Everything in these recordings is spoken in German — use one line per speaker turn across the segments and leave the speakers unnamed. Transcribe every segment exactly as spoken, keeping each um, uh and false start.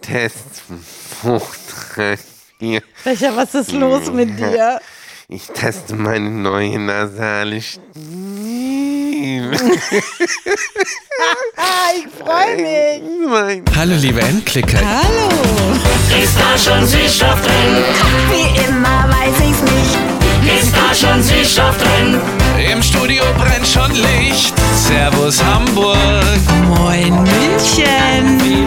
Test.
Becher, was ist los mit dir?
Ich teste meine neue nasale Stimme.
Ich freue mich.
Hallo, liebe Endklicker.
Hallo.
Ist da schon Süßstoff drin?
Wie immer weiß ich's nicht.
Ist da schon Süßstoff drin?
Im Studio brennt schon Licht. Servus Hamburg.
Moin München.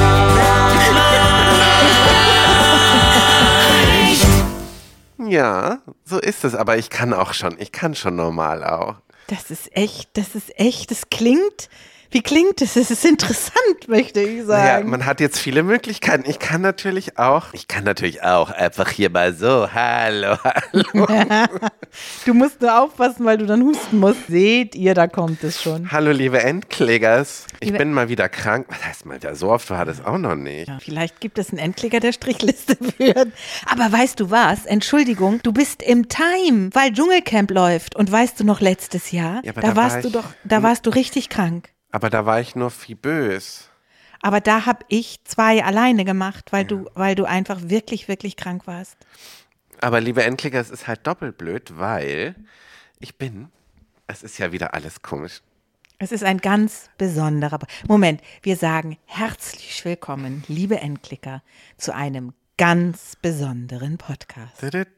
Ja, so ist es. Aber ich kann auch schon. Ich kann schon normal auch.
Das ist echt, das ist echt, das klingt, wie klingt es? Es ist interessant, möchte ich sagen.
Ja, man hat jetzt viele Möglichkeiten. Ich kann natürlich auch, ich kann natürlich auch einfach hier mal so, hallo, hallo.
Du musst nur aufpassen, weil du dann husten musst. Seht ihr, da kommt es schon.
Hallo, liebe Endklägers. Ich
Liebe
bin mal wieder krank. Was heißt mal wieder so oft? Du hattest auch noch nicht.
Ja, vielleicht gibt es einen Endklicker, der Strichliste führt. Aber weißt du was? Entschuldigung, du bist im Time, weil Dschungelcamp läuft. Und weißt du noch letztes Jahr?
Ja, aber
da,
da
warst
war
du
ich-
doch, da warst du richtig krank.
Aber da war ich nur fibös.
Aber da habe ich zwei alleine gemacht, weil du, weil du einfach wirklich, wirklich krank warst.
Aber liebe Endklicker, es ist halt doppelt blöd, weil ich bin, es ist ja wieder alles komisch.
Es ist ein ganz besonderer. Moment, wir sagen herzlich willkommen, liebe Endklicker, zu einem ganz besonderen Podcast.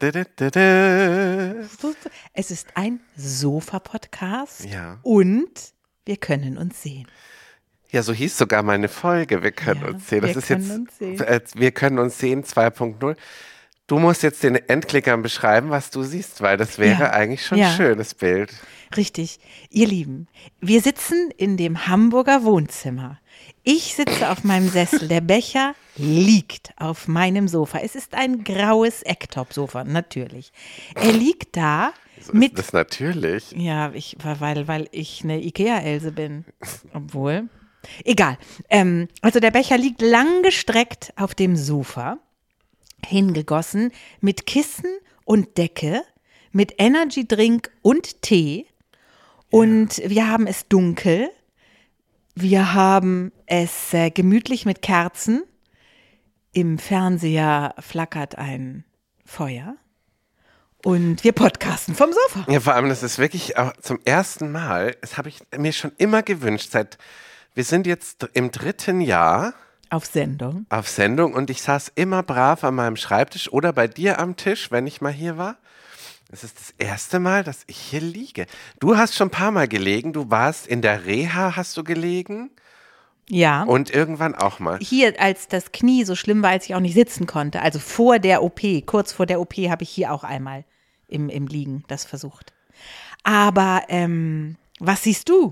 Es ist ein Sofa-Podcast
Ja.
und wir können uns sehen.
Ja, so hieß sogar meine Folge. Wir können
Ja,
uns sehen. Das
wir
ist
können
jetzt,
uns sehen.
äh, wir können uns sehen zwei Punkt null. Du musst jetzt den Endklickern beschreiben, was du siehst, weil das wäre
Ja.
eigentlich schon
Ja.
ein schönes Bild.
Richtig. Ihr Lieben, wir sitzen in dem Hamburger Wohnzimmer. Ich sitze auf meinem Sessel, der Becher liegt auf meinem Sofa. Es ist ein graues Ecktop-Sofa, natürlich. Er liegt da
So
mit,
ist das natürlich.
ja, ich, weil, weil ich eine Ikea-Else bin, obwohl, egal. Ähm, also der Becher liegt langgestreckt auf dem Sofa, hingegossen mit Kissen und Decke, mit Energy-Drink und Tee. Und wir haben es dunkel. Wir haben es äh, gemütlich mit Kerzen. Im Fernseher flackert ein Feuer. Und wir podcasten vom Sofa.
Ja, vor allem, das ist wirklich auch zum ersten Mal, das habe ich mir schon immer gewünscht, seit, wir sind jetzt im dritten Jahr
Auf Sendung.
auf Sendung und ich saß immer brav an meinem Schreibtisch oder bei dir am Tisch, wenn ich mal hier war. Es ist das erste Mal, dass ich hier liege. Du hast schon ein paar Mal gelegen, du warst in der Reha, hast du gelegen
Ja.
und irgendwann auch mal.
Hier, als das Knie so schlimm war, als ich auch nicht sitzen konnte, also vor der O P, kurz vor der O P, habe ich hier auch einmal im, im Liegen das versucht. Aber ähm, was siehst du?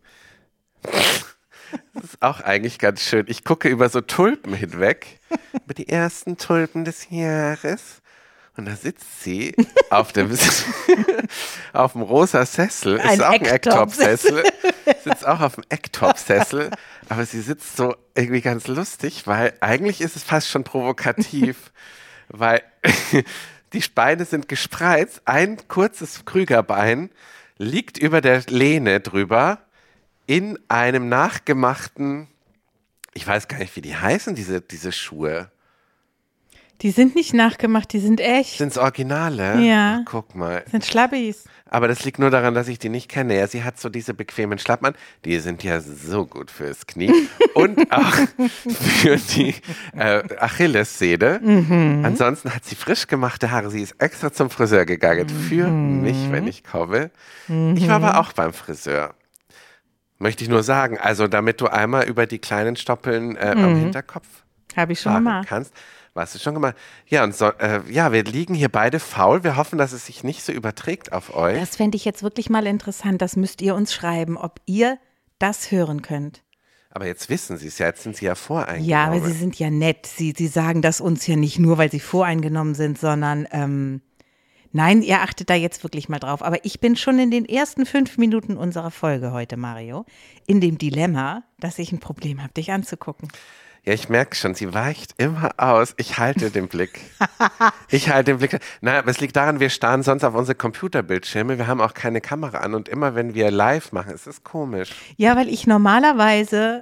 Das ist auch eigentlich ganz schön. Ich gucke über so Tulpen hinweg, über die ersten Tulpen des Jahres. Und da sitzt sie auf dem, auf dem rosa Sessel, ist
Ein
auch ein
Ecktop-Sessel.
Ecktop-Sessel, sitzt auch auf dem Ecktop-Sessel, aber sie sitzt so irgendwie ganz lustig, weil eigentlich ist es fast schon provokativ, weil die Beine sind gespreizt, ein kurzes Krügerbein liegt über der Lehne drüber in einem nachgemachten, ich weiß gar nicht, wie die heißen, diese, diese Schuhe.
Die sind nicht nachgemacht, die sind echt.
Sind's Originale?
Ja.
Ach, guck mal.
Sind Schlabbis.
Aber das liegt nur daran, dass ich die nicht kenne. Ja, sie hat so diese bequemen Schlappen an. Die sind ja so gut fürs Knie und auch für die äh, Achillessehne.
Mhm.
Ansonsten hat sie frisch gemachte Haare. Sie ist extra zum Friseur gegangen für
Mhm.
mich, wenn ich komme. Ich war aber auch beim Friseur. Möchte ich nur sagen. Also damit du einmal über die kleinen Stoppeln äh, am Hinterkopf
Habe ich schon
fahren
gemacht.
kannst. Warst du schon gemacht? Ja, und so, äh, ja, wir liegen hier beide faul. Wir hoffen, dass es sich nicht so überträgt auf euch.
Das fände ich jetzt wirklich mal interessant. Das müsst ihr uns schreiben, ob ihr das hören könnt.
Aber jetzt wissen sie es ja, jetzt sind sie ja voreingenommen.
Ja, aber sie sind ja nett. Sie, sie sagen das uns ja nicht nur, weil sie voreingenommen sind, sondern ähm, nein, ihr achtet da jetzt wirklich mal drauf. Aber ich bin schon in den ersten fünf Minuten unserer Folge heute, Mario, in dem Dilemma, dass ich ein Problem habe, dich anzugucken.
Ja, ich merke schon, sie weicht immer aus. Ich halte den Blick. Ich halte den Blick. Nein, aber es liegt daran, wir starren sonst auf unsere Computerbildschirme. Wir haben auch keine Kamera an und immer wenn wir live machen, ist es komisch.
Ja, weil ich normalerweise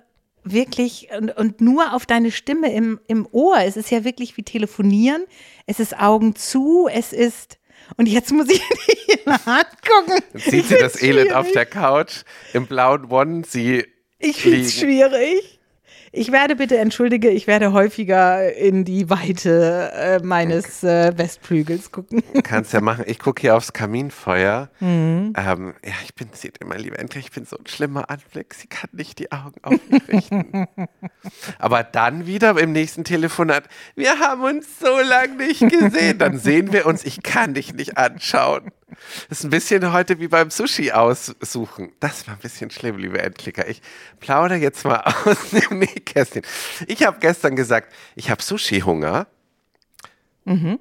wirklich und, und nur auf deine Stimme im, im Ohr. Es ist ja wirklich wie telefonieren. Es ist Augen zu, es ist und jetzt muss ich nicht in die Hand gucken.
Jetzt sieht sie das Elend auf der Couch im blauen Onesie.
Ich finde es schwierig. Ich werde bitte, entschuldige, ich werde häufiger in die Weite äh, meines äh, Westflügels gucken.
Kannst ja machen. Ich gucke hier aufs Kaminfeuer. Mhm. Ähm, ja, ich bin, seht ihr, mein Lieber, endlich, ich bin so ein schlimmer Anblick. Sie kann nicht die Augen auf mich richten. Aber dann wieder im nächsten Telefonat, wir haben uns so lange nicht gesehen. Dann sehen wir uns, ich kann dich nicht anschauen. Das ist ein bisschen heute wie beim Sushi aussuchen. Das war ein bisschen schlimm, liebe Endklicker. Ich plaudere jetzt mal aus dem Nähkästchen. Ich habe gestern gesagt, ich habe Sushi-Hunger. Mhm.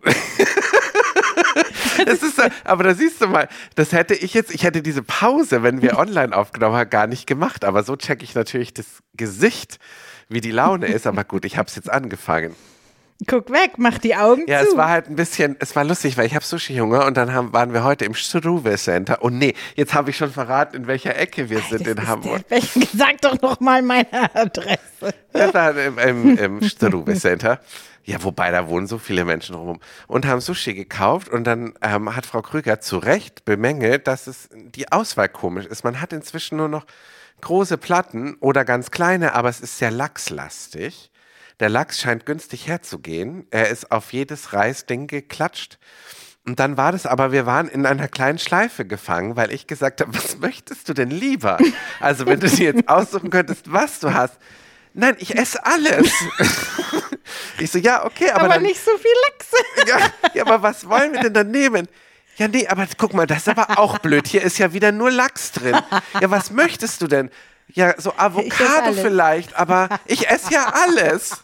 Das ist, aber da siehst du mal, das hätte ich jetzt, ich hätte diese Pause, wenn wir online aufgenommen haben, gar nicht gemacht. Aber so checke ich natürlich das Gesicht, wie die Laune ist. Aber gut, ich habe es jetzt angefangen.
Guck weg, mach die Augen
ja,
zu. Ja,
es war halt ein bisschen, es war lustig, weil ich habe Sushi-Hunger und dann haben, waren wir heute im Struve Center. Und nee, jetzt habe ich schon verraten, in welcher Ecke wir sind
das
in Hamburg.
Der, sag doch noch mal meine Adresse.
Wir waren im, im, im Struve Center. Ja, wobei, da wohnen so viele Menschen rum. Und haben Sushi gekauft und dann ähm, hat Frau Krüger zu Recht bemängelt, dass es die Auswahl komisch ist. Man hat inzwischen nur noch große Platten oder ganz kleine, aber es ist sehr lachslastig. Der Lachs scheint günstig herzugehen. Er ist auf jedes Reisding geklatscht. Und dann war das aber, wir waren in einer kleinen Schleife gefangen, weil ich gesagt habe, was möchtest du denn lieber? Also wenn du dir jetzt aussuchen könntest, was du hast. Nein, ich esse alles. Ich so, ja, okay, aber
Aber
dann,
nicht so viel Lachs.
ja, ja, aber was wollen wir denn dann nehmen? Ja, nee, aber guck mal, das ist aber auch blöd. Hier ist ja wieder nur Lachs drin. Ja, was möchtest du denn? Ja, so Avocado vielleicht, aber ich esse ja alles.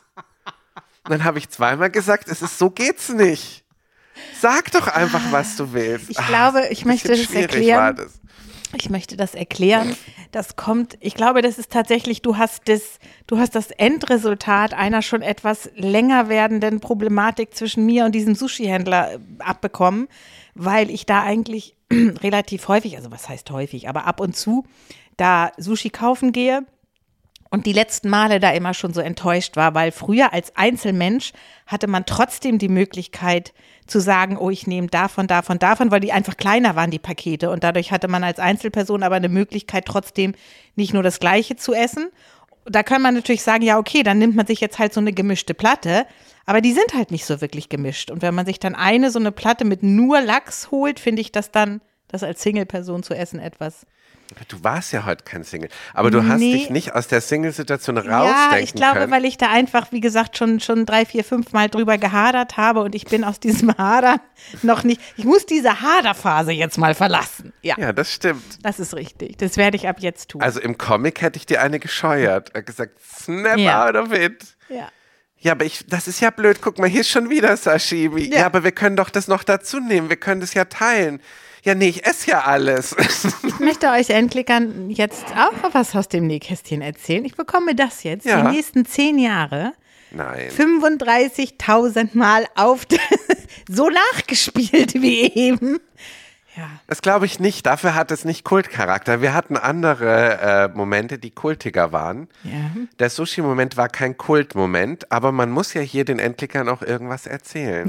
Und dann habe ich zweimal gesagt, es ist so geht's nicht. Sag doch einfach, was du willst.
Ich glaube, ich
Ach,
möchte das erklären.
Das.
Ich möchte das erklären. Das kommt, ich glaube, das ist tatsächlich, du hast das, du hast das Endresultat einer schon etwas länger werdenden Problematik zwischen mir und diesem Sushi-Händler abbekommen, weil ich da eigentlich relativ häufig, also was heißt häufig, aber ab und zu da Sushi kaufen gehe. Und die letzten Male da immer schon so enttäuscht war, weil früher als Einzelmensch hatte man trotzdem die Möglichkeit zu sagen, oh, ich nehme davon, davon, davon, weil die einfach kleiner waren, die Pakete. Und dadurch hatte man als Einzelperson aber eine Möglichkeit, trotzdem nicht nur das Gleiche zu essen. Da kann man natürlich sagen, ja, okay, dann nimmt man sich jetzt halt so eine gemischte Platte. Aber die sind halt nicht so wirklich gemischt. Und wenn man sich dann eine so eine Platte mit nur Lachs holt, finde ich das dann, das als Single-Person zu essen etwas.
Du warst ja heute kein Single, aber du hast
Nee.
dich nicht aus der Single-Situation rausdenken
Ja, ich glaube,
können.
weil ich da einfach, wie gesagt, schon, schon drei, vier, fünf Mal drüber gehadert habe und ich bin aus diesem Hadern noch nicht, ich muss diese Haderphase jetzt mal verlassen. Ja,
Ja, das stimmt.
das ist richtig. Das werde ich ab jetzt tun.
Also im Comic hätte ich dir eine gescheuert. Er hat gesagt, snap
Ja.
out of it.
ja.
Ja, aber ich, das ist ja blöd. Guck mal, hier ist schon wieder Sashimi. Ja.
Ja.
ja, aber wir können doch das noch dazu nehmen. Wir können das ja teilen. Ja, nee, ich esse ja alles.
Ich möchte euch Endklickern jetzt auch was aus dem Nähkästchen erzählen. Ich bekomme das jetzt
Ja.
die nächsten zehn Jahre
Nein.
fünfunddreißigtausend Mal auf so nachgespielt wie eben. Ja.
Das glaube ich nicht. Dafür hat es nicht Kultcharakter. Wir hatten andere äh, Momente, die kultiger waren.
Ja.
Der Sushi-Moment war kein Kultmoment, aber man muss ja hier den Endklickern auch irgendwas erzählen.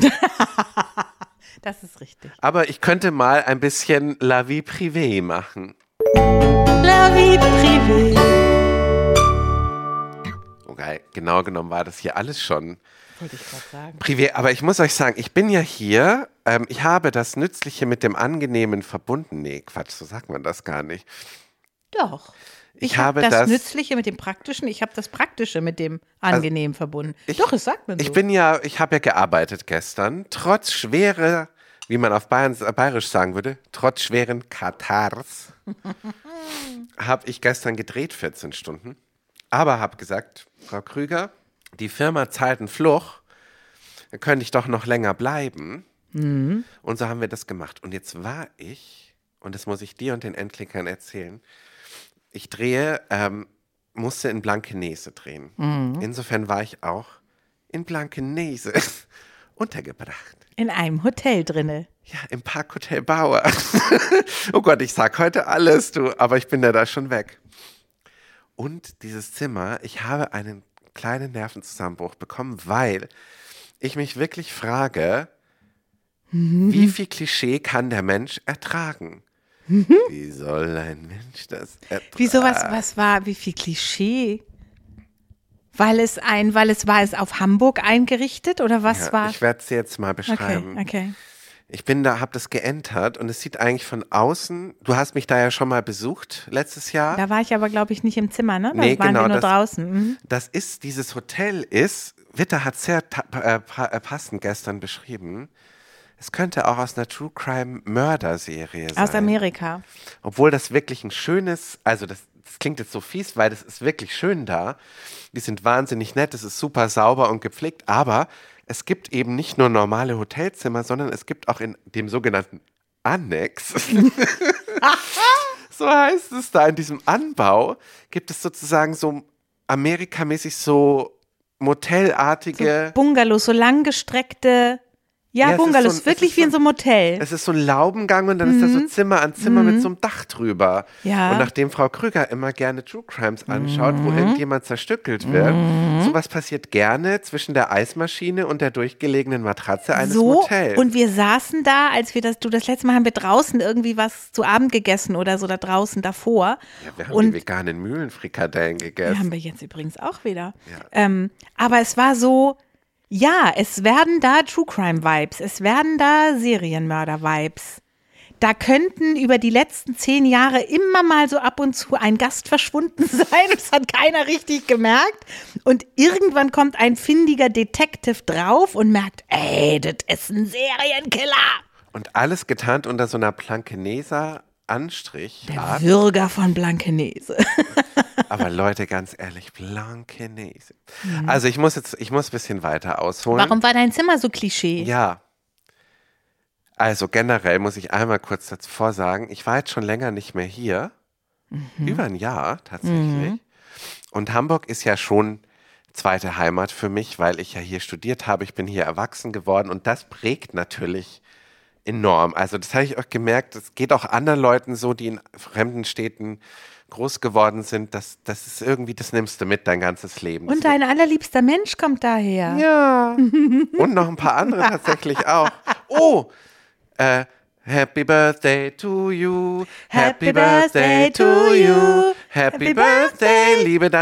Das ist richtig.
Aber ich könnte mal ein bisschen La Vie Privée machen.
La vie privée.
Okay, genau genommen war das hier alles schon
Wollte ich gerade sagen.
privé. Aber ich muss euch sagen, ich bin ja hier, ähm, ich habe das Nützliche mit dem Angenehmen verbunden. Nee, Quatsch, so sagt man das gar nicht.
Doch.
Ich,
Ich habe
habe
das,
das,
Nützliche mit dem Praktischen, ich habe das Praktische mit dem Angenehmen verbunden.
ich-
Doch, es sagt man so.
ich bin ja, ich habe ja gearbeitet gestern, trotz schwerer, wie man auf Bayern, äh, Bayerisch sagen würde, trotz schweren Katars, habe ich gestern gedreht, vierzehn Stunden. Aber habe gesagt, Frau Krüger, die Firma zahlt einen Fluch, dann könnte ich doch noch länger bleiben.
Mhm.
Und so haben wir das gemacht. Und jetzt war ich, und das muss ich dir und den Endklickern erzählen, ich drehe, ähm, musste in Blankenese drehen.
Mhm.
Insofern war ich auch in Blankenese untergebracht.
In einem Hotel drinne.
Ja, im Parkhotel Bauer. Oh Gott, ich sag heute alles, du, aber ich bin ja da schon weg. Und dieses Zimmer, ich habe einen kleinen Nervenzusammenbruch bekommen, weil ich mich wirklich frage, mhm. wie viel Klischee kann der Mensch ertragen? Mhm. Wie soll ein Mensch das ertragen?
Wieso, was, was war, wie viel Klischee? Weil es ein, weil es war es auf Hamburg eingerichtet oder was
ja,
war?
Ich werde es dir jetzt mal beschreiben.
Okay, okay.
Ich bin da, habe das geentert und es sieht eigentlich von außen, du hast mich da ja schon mal besucht letztes Jahr.
Da war ich aber, glaube ich, nicht im Zimmer, ne? Da
nee,
waren
genau,
wir nur
das,
draußen. Mhm.
Das ist, dieses Hotel ist, Witter hat sehr ta- äh, pa- passend gestern beschrieben, es könnte auch aus einer True Crime Mörderserie sein.
Aus Amerika.
Obwohl das wirklich ein schönes, also das, das klingt jetzt so fies, weil das ist wirklich schön da. Die sind wahnsinnig nett, es ist super sauber und gepflegt, aber es gibt eben nicht nur normale Hotelzimmer, sondern es gibt auch in dem sogenannten Annex, so heißt es da, in diesem Anbau, gibt es sozusagen so amerikamäßig so motellartige
So Bungalows, so langgestreckte, ja,
ja,
Bungalows,
so ein,
wirklich wie
so
in so einem Hotel.
Es ist so ein Laubengang und dann mhm. ist da so Zimmer an Zimmer mhm. mit so einem Dach drüber.
Ja.
Und nachdem Frau Krüger immer gerne True Crimes anschaut, mhm. wo irgendjemand zerstückelt wird, mhm. sowas passiert gerne zwischen der Eismaschine und der durchgelegenen Matratze eines
so,
Motels.
Und wir saßen da, als wir das, du das letzte Mal haben wir draußen irgendwie was zu Abend gegessen oder so da draußen davor.
Ja, wir haben
und
die veganen Mühlenfrikadellen gegessen.
Die haben wir jetzt übrigens auch wieder.
Ja.
Ähm, aber es war so, ja, es werden da True Crime Vibes, es werden da Serienmörder Vibes. Da könnten über die letzten zehn Jahre immer mal so ab und zu ein Gast verschwunden sein. Das hat keiner richtig gemerkt. Und irgendwann kommt ein findiger Detective drauf und merkt, ey, das ist ein Serienkiller.
Und alles getarnt unter so einer Blankeneser Anstrich.
Der Würger von Blankenese.
Aber Leute, ganz ehrlich, Blankenese. Mhm. Also ich muss jetzt, ich muss ein bisschen weiter ausholen.
Warum war dein Zimmer so Klischee?
Ja. Also generell muss ich einmal kurz davor sagen, ich war jetzt schon länger nicht mehr hier. Mhm. Über ein Jahr tatsächlich. Mhm. Und Hamburg ist ja schon zweite Heimat für mich, weil ich ja hier studiert habe. Ich bin hier erwachsen geworden und das prägt natürlich enorm. Also das habe ich auch gemerkt, das geht auch anderen Leuten so, die in fremden Städten groß geworden sind. Das, das ist irgendwie, das nimmst du mit dein ganzes Leben.
Und dein allerliebster Mensch kommt daher.
Ja. Und noch ein paar andere tatsächlich auch. Oh, äh, Happy Birthday to you, Happy, Happy Birthday, birthday to you, Happy, Happy Birthday, birthday, liebe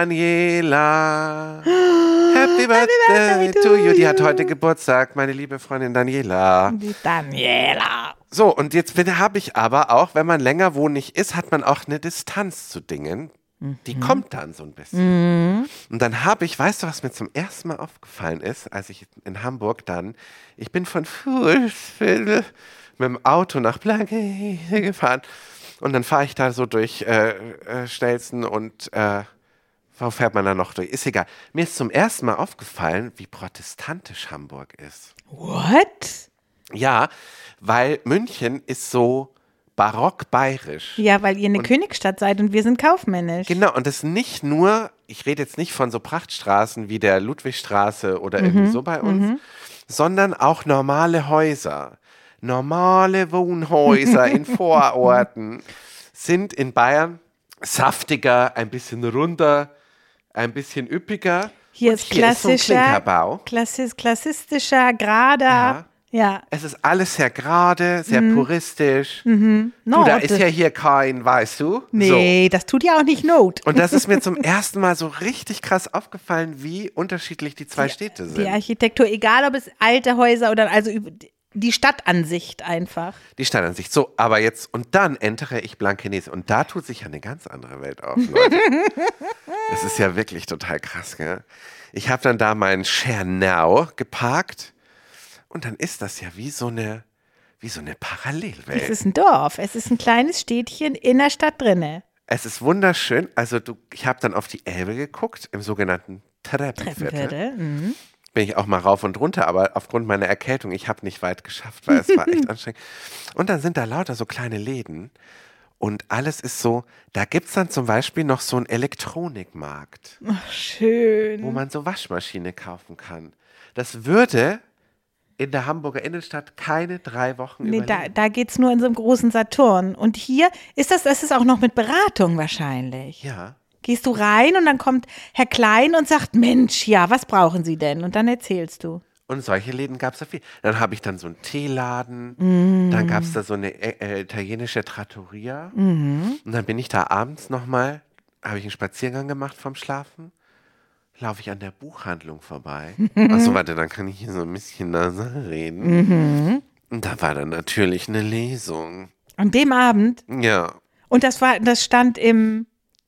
Daniela. Happy Birthday, Happy birthday to you. Die hat heute Geburtstag, meine liebe Freundin Daniela.
Die Daniela.
So, und jetzt habe ich aber auch, wenn man länger wohnig ist, hat man auch eine Distanz zu Dingen. Die mhm. kommt dann so ein bisschen. Mhm. Und dann habe ich, weißt du, was mir zum ersten Mal aufgefallen ist, als ich in Hamburg dann, ich bin von Fuhlsviertel mit dem Auto nach Blankenese gefahren und dann fahre ich da so durch äh, äh, Stelzen und äh, wo fährt man da noch durch? Ist egal. Mir ist zum ersten Mal aufgefallen, wie protestantisch Hamburg ist.
What?
Ja, weil München ist so barock-bayerisch.
Ja, weil ihr eine und, Königstadt seid und wir sind kaufmännisch.
Genau, und das nicht nur, ich rede jetzt nicht von so Prachtstraßen wie der Ludwigstraße oder mhm, irgendwie so bei uns, mhm. sondern auch normale Häuser. Normale Wohnhäuser in Vororten sind in Bayern saftiger, ein bisschen runder, ein bisschen üppiger.
Hier, ist, hier ist so ein Klinkerbau. Klassis, klassistischer, gerader.
Ja.
Ja.
Es ist alles sehr gerade, sehr
mhm.
puristisch.
Mhm. No,
du, da ist ja hier kein, weißt du?
Nee,
so.
Das tut ja auch nicht Not.
Und das ist mir zum ersten Mal so richtig krass aufgefallen, wie unterschiedlich die zwei
die,
Städte sind.
Die Architektur, egal ob es alte Häuser oder also die Stadtansicht einfach.
Die Stadtansicht. So, aber jetzt, und dann entere ich Blankenese. Und da tut sich ja eine ganz andere Welt auf, Leute. Das ist ja wirklich total krass, gell? Ich habe dann da meinen Schernau geparkt. Und dann ist das ja wie so eine, wie so eine Parallelwelt.
Es ist ein Dorf, es ist ein kleines Städtchen in der Stadt drinne.
Es ist wunderschön. Also du, ich habe dann auf die Elbe geguckt, im sogenannten Treppenviertel.
Treppenviertel, mhm.
Bin ich auch mal rauf und runter, aber aufgrund meiner Erkältung, ich habe nicht weit geschafft, weil es war echt anstrengend. Und dann sind da lauter so kleine Läden und alles ist so, da gibt es dann zum Beispiel noch so einen Elektronikmarkt.
Ach, schön.
Wo man so Waschmaschine kaufen kann. Das würde in der Hamburger Innenstadt keine drei Wochen
nee,
überleben.
Da, da geht es nur in so einem großen Saturn. Und hier ist das, das ist auch noch mit Beratung wahrscheinlich.
Ja.
Gehst du rein und dann kommt Herr Klein und sagt, Mensch, ja, was brauchen Sie denn? Und dann erzählst du.
Und solche Läden gab es ja viel. Dann habe ich dann so einen Teeladen, mm. dann gab es da so eine äh, italienische Trattoria. Mm. Und dann bin ich da abends nochmal, habe ich einen Spaziergang gemacht vom Schlafen, laufe ich an der Buchhandlung vorbei. Achso, warte, dann kann ich hier so ein bisschen nasal reden. Mm-hmm. Und da war dann natürlich eine Lesung.
An dem Abend?
Ja.
Und das war, das stand im,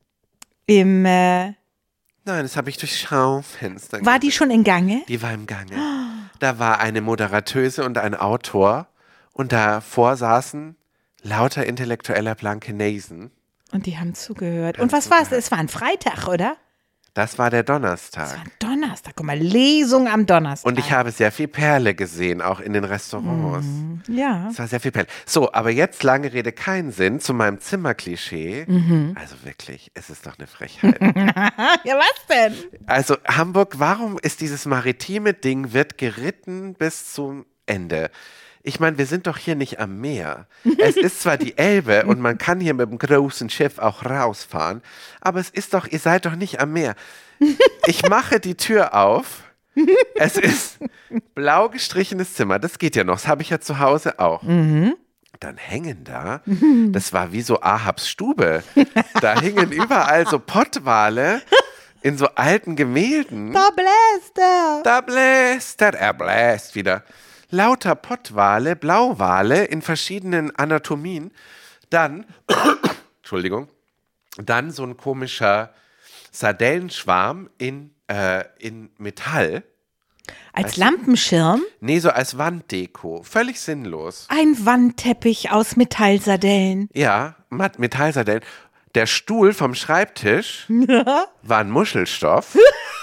im, äh
Nein, das habe ich durch Schaufenster gesehen.
War die schon in Gange?
Die war im Gange. Da war eine Moderatöse und ein Autor und davor saßen lauter intellektueller Blankenasen.
Und die haben zugehört. Und was war es? Es war ein Freitag, oder?
Das war der Donnerstag.
Das war ein Donnerstag. Guck mal, Lesung am Donnerstag.
Und ich habe sehr viel Perle gesehen, auch in den Restaurants.
Mm, ja.
Es war sehr viel Perle. So, aber jetzt lange Rede, keinen Sinn zu meinem Zimmerklischee. Mhm. Also wirklich, es ist doch eine Frechheit.
Ja, was denn?
Also Hamburg, warum ist dieses maritime Ding, wird geritten bis zum Ende? Ich meine, wir sind doch hier nicht am Meer. Es ist zwar die Elbe und man kann hier mit dem großen Schiff auch rausfahren, aber es ist doch, ihr seid doch nicht am Meer. Ich mache die Tür auf. Es ist blau gestrichenes Zimmer. Das geht ja noch. Das habe ich ja zu Hause auch. Mhm. Dann hängen da, das war wie so Ahabs Stube. Da hingen überall so Pottwale in so alten Gemälden.
Da bläst er.
Da bläst er. Er bläst wieder. Lauter Pottwale, Blauwale in verschiedenen Anatomien. Dann, Entschuldigung, dann so ein komischer Sardellenschwarm in, äh, in Metall.
Als weißt Lampenschirm?
Du? Nee, so als Wanddeko. Völlig sinnlos.
Ein Wandteppich aus Metallsardellen.
Ja, Metallsardellen. Der Stuhl vom Schreibtisch ja. war ein Muschelstoff.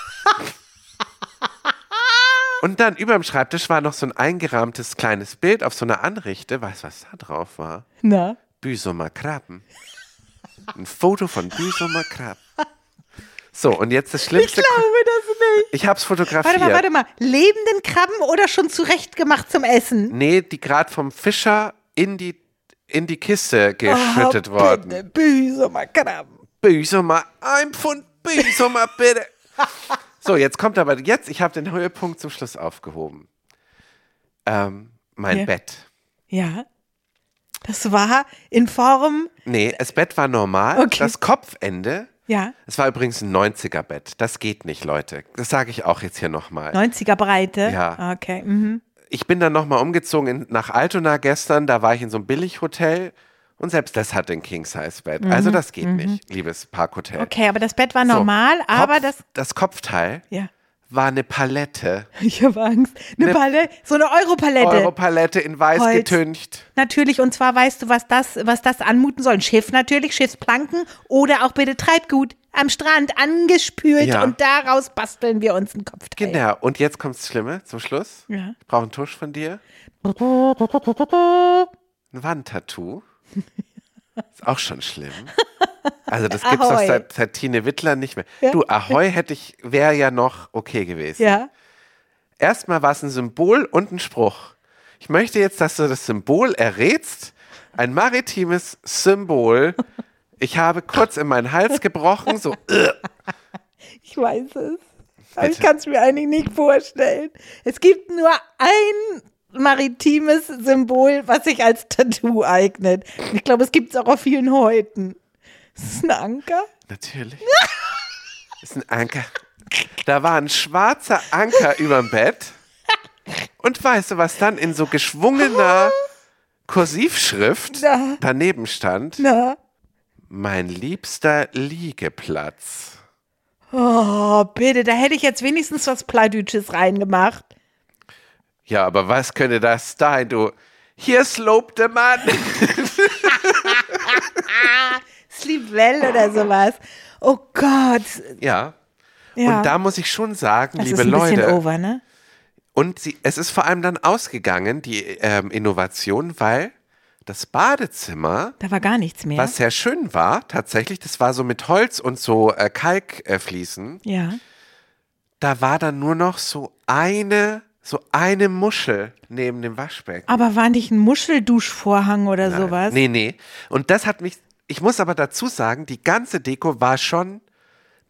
Und dann über dem Schreibtisch war noch so ein eingerahmtes kleines Bild auf so einer Anrichte. Weißt du, was da drauf war?
Na?
Büsumer Krabben. Ein Foto von Büsumer Krabben. So, und jetzt das Schlimmste.
Ich glaube das nicht.
Ich hab's fotografiert.
Warte mal, warte mal. Lebenden Krabben oder schon zurechtgemacht zum Essen?
Nee, die gerade vom Fischer in die, in die Kiste geschüttet oh, worden.
Bitte, Büsumer Krabben.
Büsumer, ein Pfund Büsumer, bitte. So, jetzt kommt aber, jetzt, ich habe den Höhepunkt zum Schluss aufgehoben. Ähm, mein
ja.
Bett.
Ja. Das war in Form.
Nee, das Bett war normal. Okay. Das Kopfende.
Ja.
Es war übrigens ein neunziger-Bett. Das geht nicht, Leute. Das sage ich auch jetzt hier nochmal.
neunziger Breite?
Ja.
Okay. Mhm.
Ich bin dann nochmal umgezogen in, nach Altona gestern. Da war ich in so einem Billighotel. Und selbst das hat ein King-Size-Bett. Mhm. Also das geht mhm. nicht, liebes Parkhotel.
Okay, aber das Bett war normal, so, aber
Kopf,
das...
Das Kopfteil
ja.
war eine Palette.
Ich habe Angst. Eine, eine Palette, so eine Europalette.
Europalette in weiß Holz. Getüncht.
Natürlich, und zwar weißt du, was das, was das anmuten soll. Ein Schiff natürlich, Schiffsplanken oder auch bitte Treibgut am Strand angespült ja. und daraus basteln wir uns ein Kopfteil.
Genau, und jetzt kommt das Schlimme zum Schluss.
Ja.
Ich brauche einen Tusch von dir. Ein Wandtattoo. Ist auch schon schlimm. Also das gibt's doch seit, seit Tine Wittler nicht mehr. Ja. Du, Ahoi hätte ich, wäre ja noch okay gewesen.
Ja.
Erstmal war es ein Symbol und ein Spruch. Ich möchte jetzt, dass du das Symbol errätst. Ein maritimes Symbol. Ich habe kurz in meinen Hals gebrochen, so.
Ich weiß es. Aber ich kann es mir eigentlich nicht vorstellen. Es gibt nur ein maritimes Symbol, was sich als Tattoo eignet. Ich glaube, es gibt es auch auf vielen Häuten. Ist es ein Anker?
Natürlich. Das ist ein Anker. Da war ein schwarzer Anker überm Bett. Und weißt du, was dann in so geschwungener Kursivschrift Na. daneben stand?
Na.
Mein liebster Liegeplatz.
Oh, bitte, da hätte ich jetzt wenigstens was Plattdeutsches reingemacht.
Ja, aber was könnte das sein, du? Hier slobt der Mann.
Sleep well oder sowas. Oh Gott.
Ja. ja. Und da muss ich schon sagen,
das
liebe
ist ein
Leute.
Bisschen over, ne?
Und sie, es ist vor allem dann ausgegangen, die ähm, Innovation, weil das Badezimmer.
Da war gar nichts mehr.
Was sehr schön war, tatsächlich, das war so mit Holz und so äh, Kalkfliesen.
Äh, ja.
Da war dann nur noch so eine. So eine Muschel neben dem Waschbecken.
Aber war nicht ein Muschelduschvorhang oder
Nein.
sowas?
Nee, nee. Und das hat mich, ich muss aber dazu sagen, die ganze Deko war schon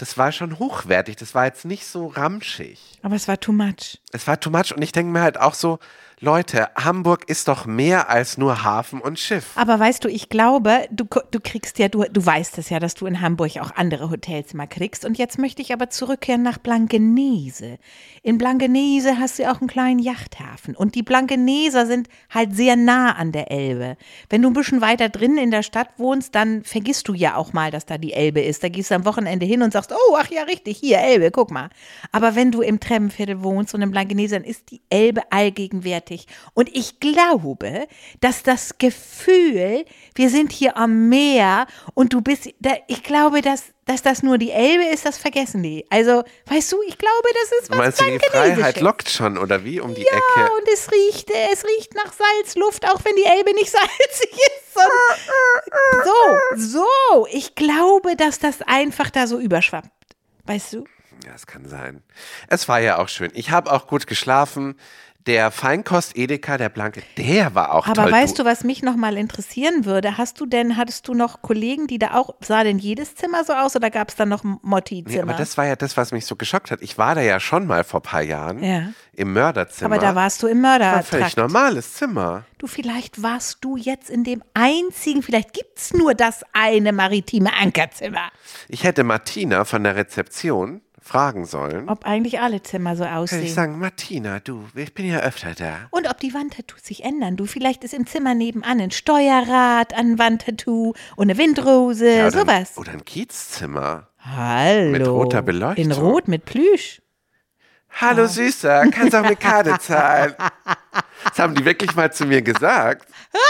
das war schon hochwertig. Das war jetzt nicht so ramschig.
Aber es war too much.
Es war too much und ich denke mir halt auch so, Leute, Hamburg ist doch mehr als nur Hafen und Schiff.
Aber weißt du, ich glaube, du, du kriegst ja, du, du weißt es ja, dass du in Hamburg auch andere Hotelzimmer kriegst. Und jetzt möchte ich aber zurückkehren nach Blankenese. In Blankenese hast du auch einen kleinen Yachthafen. Und die Blankeneser sind halt sehr nah an der Elbe. Wenn du ein bisschen weiter drin in der Stadt wohnst, dann vergisst du ja auch mal, dass da die Elbe ist. Da gehst du am Wochenende hin und sagst, oh, ach ja, richtig, hier, Elbe, guck mal. Aber wenn du im Treppenviertel wohnst und in Blankenese, dann ist die Elbe allgegenwärtig. Und ich glaube, dass das Gefühl, wir sind hier am Meer und du bist, da, ich glaube, dass, dass das nur die Elbe ist, das vergessen die. Also, weißt du, ich glaube, das ist was
Meinst du, die
Blankenesisches.
Freiheit lockt schon, oder wie, um die
Ja,
Ecke?
und es riecht, es riecht nach Salzluft, auch wenn die Elbe nicht salzig ist. Und so, so, ich glaube, dass das einfach da so überschwappt. Weißt du?
Ja, es kann sein. Es war ja auch schön. Ich habe auch gut geschlafen. Der Feinkost-Edeka, der Blanke, der war auch
Aber
toll.
weißt du, was mich nochmal interessieren würde? Hast du denn, hattest du noch Kollegen, die da auch, sah denn jedes Zimmer so aus oder gab es da noch ein Motti-Zimmer?
Nee, aber das war ja das, was mich so geschockt hat. Ich war da ja schon mal vor ein paar Jahren
Ja.
im Mörderzimmer.
Aber da warst du im
Das war ein völlig
Mördertrakt.
normales Zimmer.
Du, vielleicht warst du jetzt in dem einzigen, vielleicht gibt es nur das eine maritime Ankerzimmer.
Ich hätte Martina von der Rezeption fragen sollen.
Ob eigentlich alle Zimmer so
Kann ich
aussehen.
sagen, Martina, du, ich bin ja öfter da.
Und ob die Wandtattoos sich ändern. Du, vielleicht ist im Zimmer nebenan ein Steuerrad, ein Wandtattoo und eine Windrose,
Ja, oder,
sowas.
oder ein Kiezzimmer.
Hallo.
Mit roter Beleuchtung.
In Rot mit Plüsch.
Hallo Süßer, kannst auch mit Karte zahlen. Das haben die wirklich mal zu mir gesagt.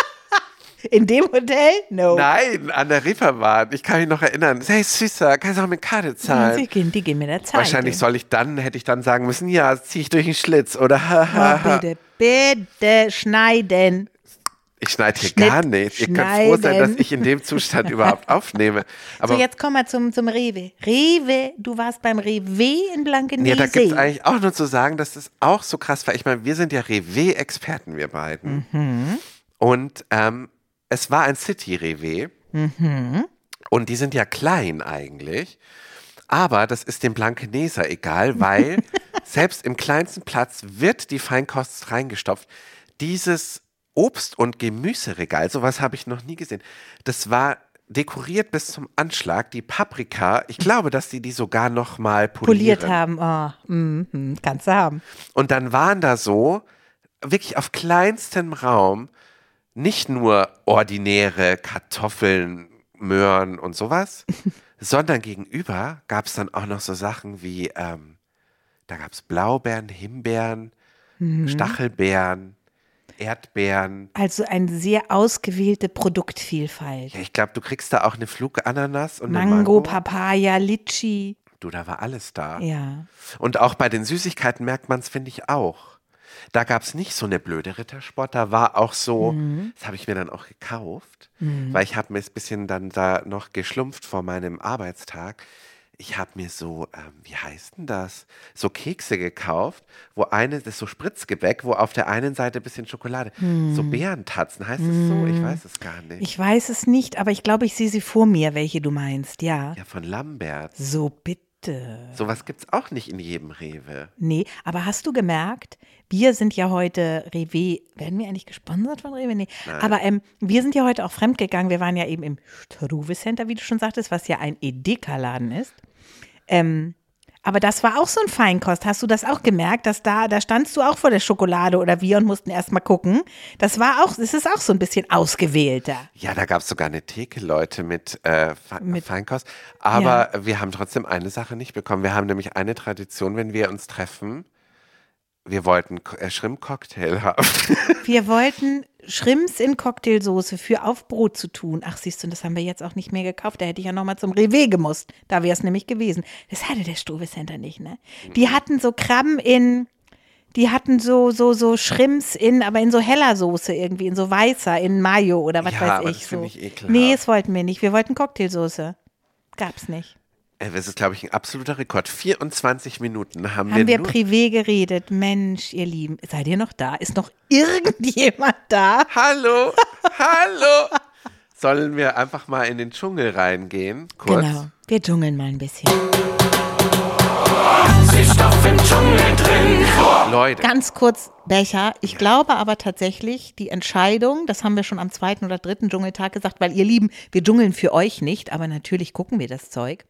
In dem Hotel? No.
Nein, an der Reeperbahn. Ich kann mich noch erinnern. Hey Süßer, kannst auch mit Karte
Die
zahlen.
gehen, die gehen mit der Zeit.
Wahrscheinlich soll ich dann, hätte ich dann sagen müssen, ja, zieh ich durch den Schlitz oder haha.
Oh, bitte, bitte schneiden.
Ich schneide hier
Schnitt,
gar nichts. Ihr könnt froh sein,
schneiden.
dass ich in dem Zustand überhaupt aufnehme. Aber
So, jetzt kommen wir zum, zum Rewe. Rewe, du warst beim Rewe in Blankenese.
ja, da gibt es eigentlich auch nur zu sagen, dass das auch so krass war. Ich meine, wir sind ja Rewe-Experten, wir beiden.
Mhm.
Und ähm, es war ein City-Rewe.
Mhm.
Und die sind ja klein eigentlich. Aber das ist dem Blankeneser egal, weil selbst im kleinsten Platz wird die Feinkost reingestopft. Dieses Obst- und Gemüseregal, sowas habe ich noch nie gesehen. Das war dekoriert bis zum Anschlag. Die Paprika, ich glaube, dass die die sogar noch mal polieren.
Poliert haben. Oh, mhm, kannst du haben.
Und dann waren da so, wirklich auf kleinstem Raum, nicht nur ordinäre Kartoffeln, Möhren und sowas, sondern gegenüber gab es dann auch noch so Sachen wie, ähm, da gab es Blaubeeren, Himbeeren,
Mhm.
Stachelbeeren, Erdbeeren.
Also eine sehr ausgewählte Produktvielfalt.
Ja, ich glaube, du kriegst da auch eine Flugananas und eine
Mango,
Mango.
Papaya, Litschi.
Du, da war alles da.
Ja.
Und auch bei den Süßigkeiten merkt man es, finde ich, auch. Da gab es nicht so eine blöde Rittersport, da war auch so,
Mhm.
das habe ich mir dann auch gekauft, weil ich habe mir ein bisschen dann da noch geschlumpft vor meinem Arbeitstag. Ich habe mir so, ähm, wie heißt denn das, so Kekse gekauft, wo eine, das ist so Spritzgebäck, wo auf der einen Seite ein bisschen Schokolade, so Beerentatzen, heißt es so? Ich weiß es gar nicht.
Mhm. Ich weiß es nicht, aber ich glaube, ich sehe sie vor mir, welche du meinst, ja.
Ja, von Lambert.
So bitte.
Sowas gibt es auch nicht in jedem Rewe.
Nee, aber hast du gemerkt, wir sind ja heute Rewe, werden wir eigentlich gesponsert von Rewe? Nee, aber ähm, wir sind ja heute auch fremdgegangen, wir waren ja eben im Struve Center, wie du schon sagtest, was ja ein Edeka-Laden ist. Ähm, aber das war auch so ein Feinkost. Hast du das auch gemerkt, dass da, da standst du auch vor der Schokolade oder wir und mussten erst mal gucken. Das war auch, das ist auch so ein bisschen ausgewählter.
Ja, da gab es sogar eine Theke, Leute, mit, äh, Fe
Mit-
Feinkost. Aber wir haben trotzdem eine Sache nicht bekommen. Wir haben nämlich eine Tradition, wenn wir uns treffen. Wir wollten K- äh, Shrimp-Cocktail haben.
Wir wollten Shrimps in Cocktailsoße für auf Brot zu tun. Ach, siehst du, das haben wir jetzt auch nicht mehr gekauft. Da hätte ich ja nochmal zum Rewe gemusst. Da wäre es nämlich gewesen. Das hatte der Struve Center nicht, ne? Die hatten so Krabben in, die hatten so, so, so Shrimps in, aber in so heller Soße irgendwie, in so weißer, in Mayo oder was
Ja,
weiß
aber
ich.
das
so.
finde ich ekelhaft.
Nee, das wollten wir nicht. Wir wollten Cocktailsoße. Gab's nicht.
Äh, Das ist, glaube ich, ein absoluter Rekord. vierundzwanzig Minuten haben,
Haben wir
nur.
privé geredet. Mensch, ihr Lieben, seid ihr noch da? Ist noch irgendjemand da?
Hallo, hallo. Sollen wir einfach mal in den Dschungel reingehen? Kurz.
Genau, wir dschungeln mal ein bisschen.
Süßstoff im Dschungel drin.
Leute,
Ganz kurz, Becher. Ich glaube aber tatsächlich, die Entscheidung, das haben wir schon am zweiten oder dritten Dschungeltag gesagt, weil ihr Lieben, wir dschungeln für euch nicht, aber natürlich gucken wir das Zeug.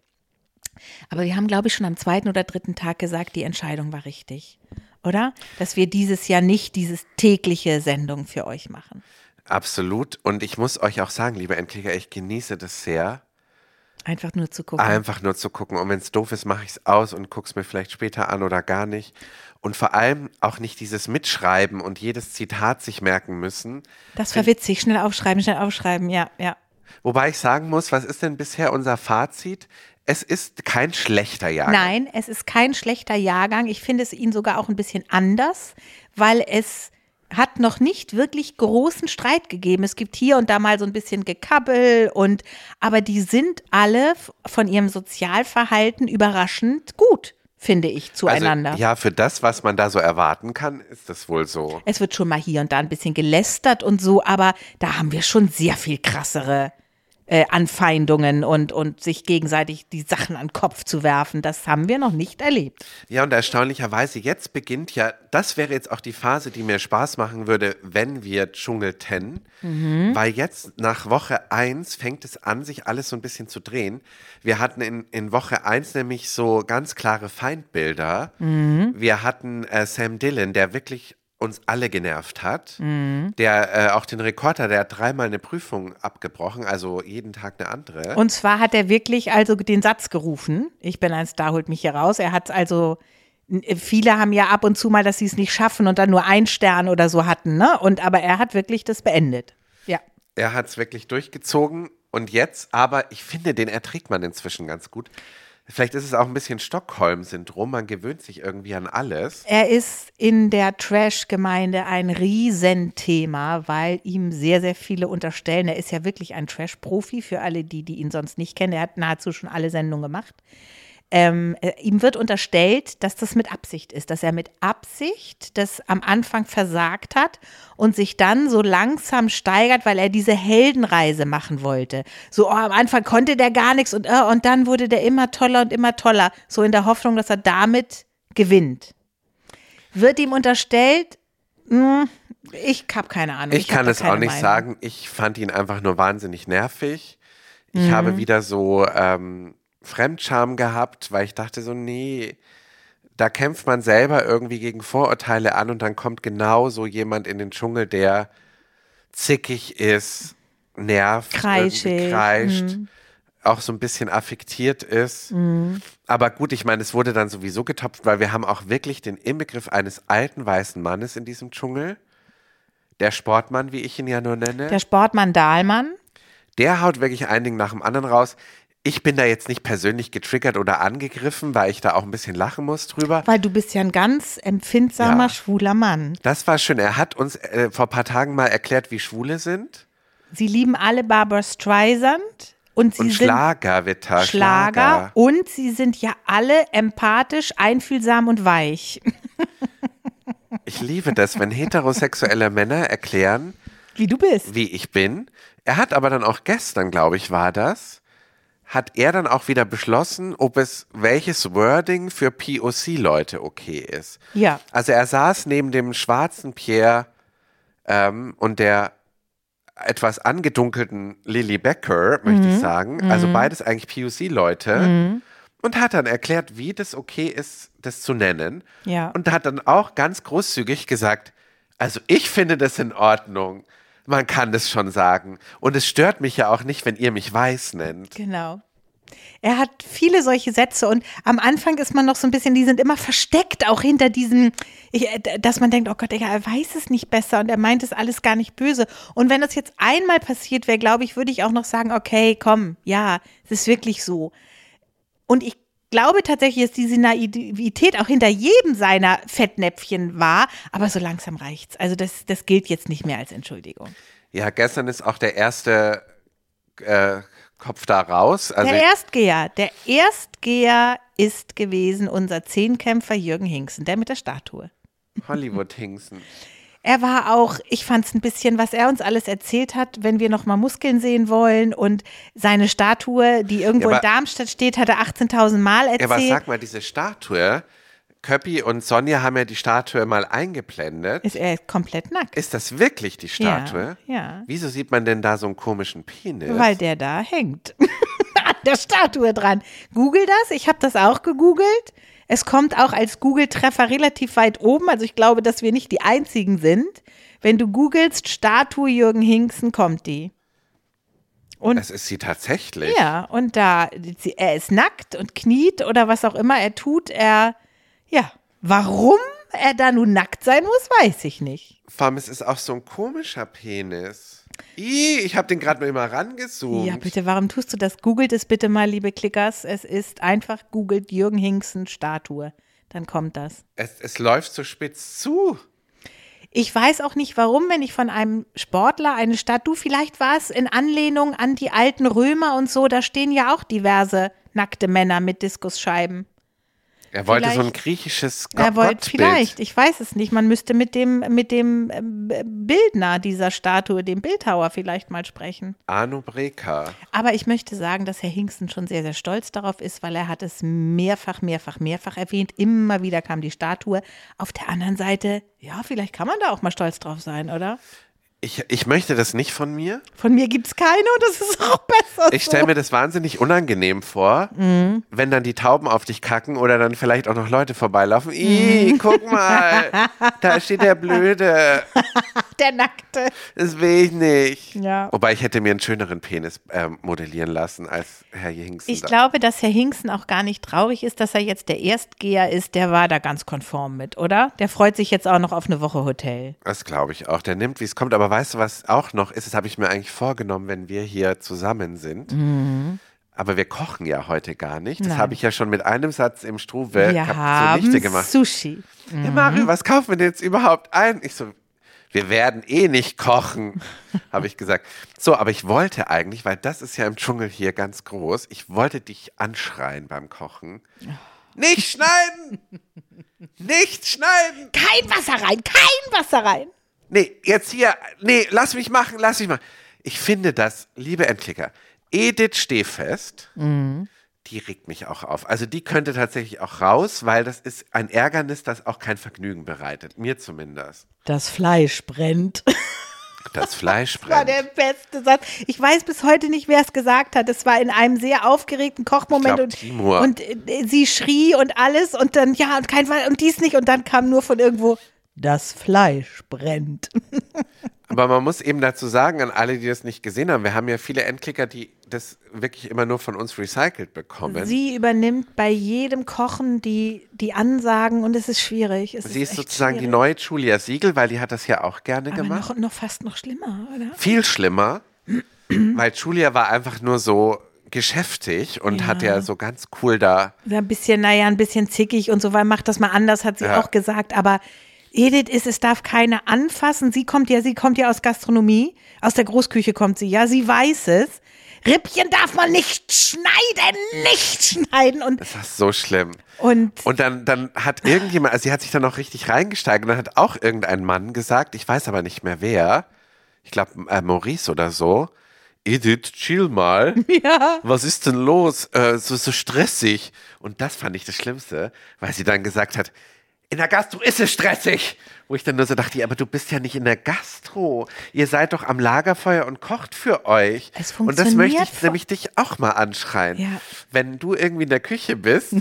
Aber wir haben, glaube ich, schon am zweiten oder dritten Tag gesagt, die Entscheidung war richtig, oder? Dass wir dieses Jahr nicht dieses tägliche Sendung für euch machen.
absolut. Und ich muss euch auch sagen, liebe Endklicker, ich genieße das sehr.
Einfach nur zu gucken.
Einfach nur zu gucken. Und wenn es doof ist, mache ich es aus und gucke es mir vielleicht später an oder gar nicht. Und vor allem auch nicht dieses Mitschreiben und jedes Zitat sich merken müssen.
Das war witzig. Schnell aufschreiben, schnell aufschreiben. Ja, ja.
Wobei ich sagen muss, was ist denn bisher unser Fazit? Es ist kein schlechter Jahrgang.
Nein, es ist kein schlechter Jahrgang. Ich finde es ihn sogar auch ein bisschen anders, weil es hat noch nicht wirklich großen Streit gegeben. Es gibt hier und da mal so ein bisschen Gekabbel und aber die sind alle von ihrem Sozialverhalten überraschend gut, finde ich, zueinander.
Also, ja, für das, was man da so erwarten kann, ist das wohl so.
Es wird schon mal hier und da ein bisschen gelästert und so, aber da haben wir schon sehr viel krassere äh, Anfeindungen und, und sich gegenseitig die Sachen an den Kopf zu werfen. Das haben wir noch nicht erlebt.
Ja, und erstaunlicherweise, jetzt beginnt ja, das wäre jetzt auch die Phase, die mir Spaß machen würde, wenn wir dschungelten, mhm. weil jetzt nach Woche eins fängt es an, sich alles so ein bisschen zu drehen. Wir hatten in, in Woche eins nämlich so ganz klare Feindbilder. Mhm. Wir hatten äh, Sam Dillon, der wirklich uns alle genervt hat, mhm. der äh, auch den Rekord hat, der hat dreimal eine Prüfung abgebrochen, also jeden Tag eine andere.
Und zwar hat er wirklich also den Satz gerufen, ich bin ein Star, holt mich hier raus. Er hat also, viele haben ja ab und zu mal, dass sie es nicht schaffen und dann nur einen Stern oder so hatten, ne? Und aber er hat wirklich das beendet. Ja.
Er hat es wirklich durchgezogen und jetzt, aber ich finde, den erträgt man inzwischen ganz gut. Vielleicht ist es auch ein bisschen Stockholm-Syndrom, man gewöhnt sich irgendwie an alles.
Er ist in der Trash-Gemeinde ein Riesenthema, weil ihm sehr, sehr viele unterstellen, er ist ja wirklich ein Trash-Profi, für alle, die, die ihn sonst nicht kennen, er hat nahezu schon alle Sendungen gemacht. Ähm, äh, ihm wird unterstellt, dass das mit Absicht ist, dass er mit Absicht das am Anfang versagt hat und sich dann so langsam steigert, weil er diese Heldenreise machen wollte. So, oh, am Anfang konnte der gar nichts und, oh, und dann wurde der immer toller und immer toller, so in der Hoffnung, dass er damit gewinnt. Wird ihm unterstellt, mh, ich habe keine Ahnung.
Ich, ich kann es auch nicht Meinung. sagen, ich fand ihn einfach nur wahnsinnig nervig. Ich mhm. habe wieder so ähm, Fremdscham gehabt, weil ich dachte so, nee, da kämpft man selber irgendwie gegen Vorurteile an und dann kommt genau so jemand in den Dschungel, der zickig ist, nervt,
Kreischig.
kreischt,
mhm.
auch so ein bisschen affektiert ist.
Mhm.
Aber gut, ich meine, es wurde dann sowieso getopft, weil wir haben auch wirklich den Inbegriff eines alten weißen Mannes in diesem Dschungel. Der Sportmann, wie ich ihn ja nur nenne.
Der Sportmann Dahlmann.
Der haut wirklich ein Ding nach dem anderen raus. Ich bin da jetzt nicht persönlich getriggert oder angegriffen, weil ich da auch ein bisschen lachen muss drüber.
Weil du bist ja ein ganz empfindsamer,
ja.
schwuler Mann.
Das war schön. Er hat uns äh, vor ein paar Tagen mal erklärt, wie Schwule sind.
Sie lieben alle Barbra Streisand. Und, sie
und Schlager, Witter,
Schlager. Schlager. Und sie sind ja alle empathisch, einfühlsam und weich.
Ich liebe das, wenn heterosexuelle Männer erklären,
wie du bist.
Wie ich bin. Er hat aber dann auch gestern, glaube ich, war das, hat er dann auch wieder beschlossen, ob es welches Wording für P O C-Leute okay ist.
Ja.
Also er saß neben dem schwarzen Pierre ähm, und der etwas angedunkelten Lily Becker, möchte
mhm.
ich sagen.
Mhm.
Also beides eigentlich P O C-Leute.
Mhm.
Und hat dann erklärt, wie das okay ist, das zu nennen.
Ja.
Und hat dann auch ganz großzügig gesagt, also ich finde das in Ordnung. Man kann das schon sagen. Und es stört mich ja auch nicht, wenn ihr mich weiß nennt.
Genau. Er hat viele solche Sätze und am Anfang ist man noch so ein bisschen, die sind immer versteckt, auch hinter diesem, ich, dass man denkt, oh Gott, er weiß es nicht besser und er meint es alles gar nicht böse. Und wenn das jetzt einmal passiert wäre, glaube ich, würde ich auch noch sagen, okay, komm, ja, es ist wirklich so. Und ich glaube tatsächlich, dass diese Naivität auch hinter jedem seiner Fettnäpfchen war, aber so langsam reicht's. Also das, das gilt jetzt nicht mehr als Entschuldigung.
Ja, gestern ist auch der erste äh, Kopf da raus. Also
der Erstgeher, der Erstgeher ist gewesen unser Zehnkämpfer Jürgen Hingsen, der mit der Statue.
Hollywood Hingsen.
Er war auch, ich fand es ein bisschen, was er uns alles erzählt hat, wenn wir nochmal Muskeln sehen wollen und seine Statue, die irgendwo
Ja,
in
aber-
Darmstadt steht, hat er achtzehntausend Mal erzählt.
Ja, aber sag mal, diese Statue, Köppi und Sonja haben ja die Statue mal eingeblendet.
Ist er komplett nackt.
Ist das wirklich die Statue?
Ja, ja.
Wieso sieht man denn da so einen komischen Penis?
Weil der da hängt. An der Statue dran. Google das, ich habe das auch gegoogelt. Es kommt auch als Google-Treffer relativ weit oben. Also ich glaube, dass wir nicht die Einzigen sind. Wenn du googelst Statue Jürgen Hingsen, kommt die. Und
Es ist sie tatsächlich.
ja, und da, sie- er ist nackt und kniet oder was auch immer er tut. Er, ja, warum er da nun nackt sein muss, weiß ich nicht.
Vor allem, es ist auch so ein komischer Penis. Ih, ich habe den gerade mal rangezoomt.
Ja, bitte, warum tust du das? Googelt es bitte mal, liebe Klickers. Es ist einfach, googelt Jürgen Hingsen Statue. Dann kommt das.
Es, es läuft so spitz zu.
Ich weiß auch nicht, warum, wenn ich von einem Sportler eine Statue, vielleicht war es in Anlehnung an die alten Römer und so, da stehen ja auch diverse nackte Männer mit Diskusscheiben.
Er wollte so ein
Vielleicht-
griechisches
Er
Gott
wollte
Gottbild.
vielleicht, ich weiß es nicht, man müsste mit dem, mit dem äh, Bildner dieser Statue, dem Bildhauer vielleicht mal sprechen.
Arno Breker.
Aber ich möchte sagen, dass Herr Hingsten schon sehr, sehr stolz darauf ist, weil er hat es mehrfach, mehrfach, mehrfach erwähnt. Immer wieder kam die Statue. Auf der anderen Seite, ja, vielleicht kann man da auch mal stolz drauf sein, oder?
Ich, ich möchte das nicht von mir.
Von mir gibt es keine und das ist auch besser
Ich
so.
stelle mir das wahnsinnig unangenehm vor,
Mhm.
wenn dann die Tauben auf dich kacken oder dann vielleicht auch noch Leute vorbeilaufen. Ih, guck mal, da steht der Blöde.
Der Nackte.
Das will ich nicht.
Ja.
Wobei ich hätte mir einen schöneren Penis ähm, modellieren lassen als Herr Hingsten.
Ich
da.
glaube, dass Herr Hingsten auch gar nicht traurig ist, dass er jetzt der Erstgeher ist. Der war da ganz konform mit, oder? Der freut sich jetzt auch noch auf eine Woche Hotel.
Das glaube ich auch. Der nimmt, wie es kommt. Aber weißt du, was auch noch ist? Das habe ich mir eigentlich vorgenommen, wenn wir hier zusammen sind. Aber wir kochen ja heute gar nicht. Das
Nein.
habe ich ja schon mit einem Satz im Struve
Wir
kap-
haben
zunichte gemacht.
Sushi.
Ja, Mario, was kaufen wir denn jetzt überhaupt ein? Ich so, wir werden eh nicht kochen, habe ich gesagt. So, aber ich wollte eigentlich, weil das ist ja im Dschungel hier ganz groß, ich wollte dich anschreien beim Kochen. Nicht schneiden! Nicht schneiden!
Kein Wasser rein, kein Wasser rein.
Nee, jetzt hier, nee, lass mich machen, lass mich machen. Ich finde das, liebe Endklicker, Edith Stehfest, die regt mich auch auf. Also die könnte tatsächlich auch raus, weil das ist ein Ärgernis, das auch kein Vergnügen bereitet. Mir zumindest.
Das Fleisch brennt.
Das Fleisch
Das war
brennt.
der beste Satz. Ich weiß bis heute nicht, wer es gesagt hat. Es war in einem sehr aufgeregten Kochmoment
Ich glaub,
und,
Timur.
und äh, sie schrie und alles und dann ja und kein Fall und dies nicht und dann kam nur von irgendwo das Fleisch brennt.
Aber man muss eben dazu sagen, an alle, die das nicht gesehen haben, wir haben ja viele Endklicker, die das wirklich immer nur von uns recycelt bekommen. Sie,
Sie übernimmt bei jedem Kochen die, die Ansagen und es ist schwierig. Es
ist
echt
sozusagen die
schwierig.
neue Julia Siegel, weil die hat das ja auch gerne
Aber
gemacht.
noch, noch fast noch schlimmer, oder?
Viel schlimmer, weil Julia war einfach nur so geschäftig und
Ja.
hat ja so ganz cool da.
Ja, ein bisschen, naja, ein bisschen zickig und so, weil macht das mal anders, hat sie
Ja.
auch gesagt. Aber Edith ist, es darf keiner anfassen. Sie kommt ja, sie kommt ja aus Gastronomie, aus der Großküche kommt sie, ja, sie weiß es. Rippchen darf man nicht schneiden, nicht schneiden. Und,
Das war so schlimm.
und,
Und dann, dann hat irgendjemand, also sie hat sich dann auch richtig reingesteigert und dann hat auch irgendein Mann gesagt, ich weiß aber nicht mehr wer, ich glaube äh, Maurice oder so, Edith, chill mal.
ja,
Was ist denn los? Äh, so, so stressig. Und das fand ich das Schlimmste, weil sie dann gesagt hat, in der Gastro ist es stressig. Wo ich dann nur so dachte, ja, aber du bist ja nicht in der Gastro. Ihr seid doch am Lagerfeuer und kocht für euch.
Es
und das möchte
funktioniert
ich nämlich dich auch mal anschreien.
Ja.
Wenn du irgendwie in der Küche bist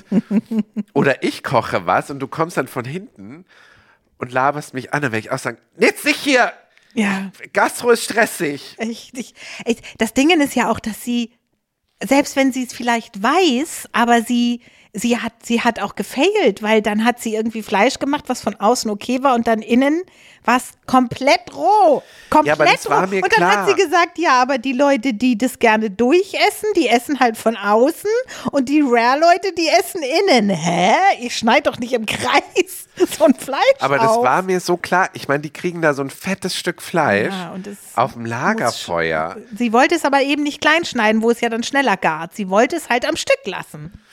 oder ich koche was und du kommst dann von hinten und laberst mich an, dann werde ich auch sagen, jetzt nicht hier.
ja.
Gastro ist stressig.
Ich, ich, ich, das Ding ist ja auch, dass sie, selbst wenn sie es vielleicht weiß, aber sie, sie hat, sie hat auch gefailt, weil dann hat sie irgendwie Fleisch gemacht, was von außen okay war und dann innen war es komplett roh. Komplett
Ja, aber das
roh.
war mir
und dann
klar.
hat sie gesagt, ja, aber die Leute, die das gerne durchessen, die essen halt von außen und die Rare-Leute, die essen innen. Hä? Ich schneide doch nicht im Kreis so ein Fleisch
Aber das
auf.
war mir so klar. Ich meine, die kriegen da so ein fettes Stück Fleisch
Ja, und es
auf dem Lagerfeuer.
Sie wollte es aber eben nicht klein schneiden, wo es ja dann schneller gart. Sie wollte es halt am Stück lassen.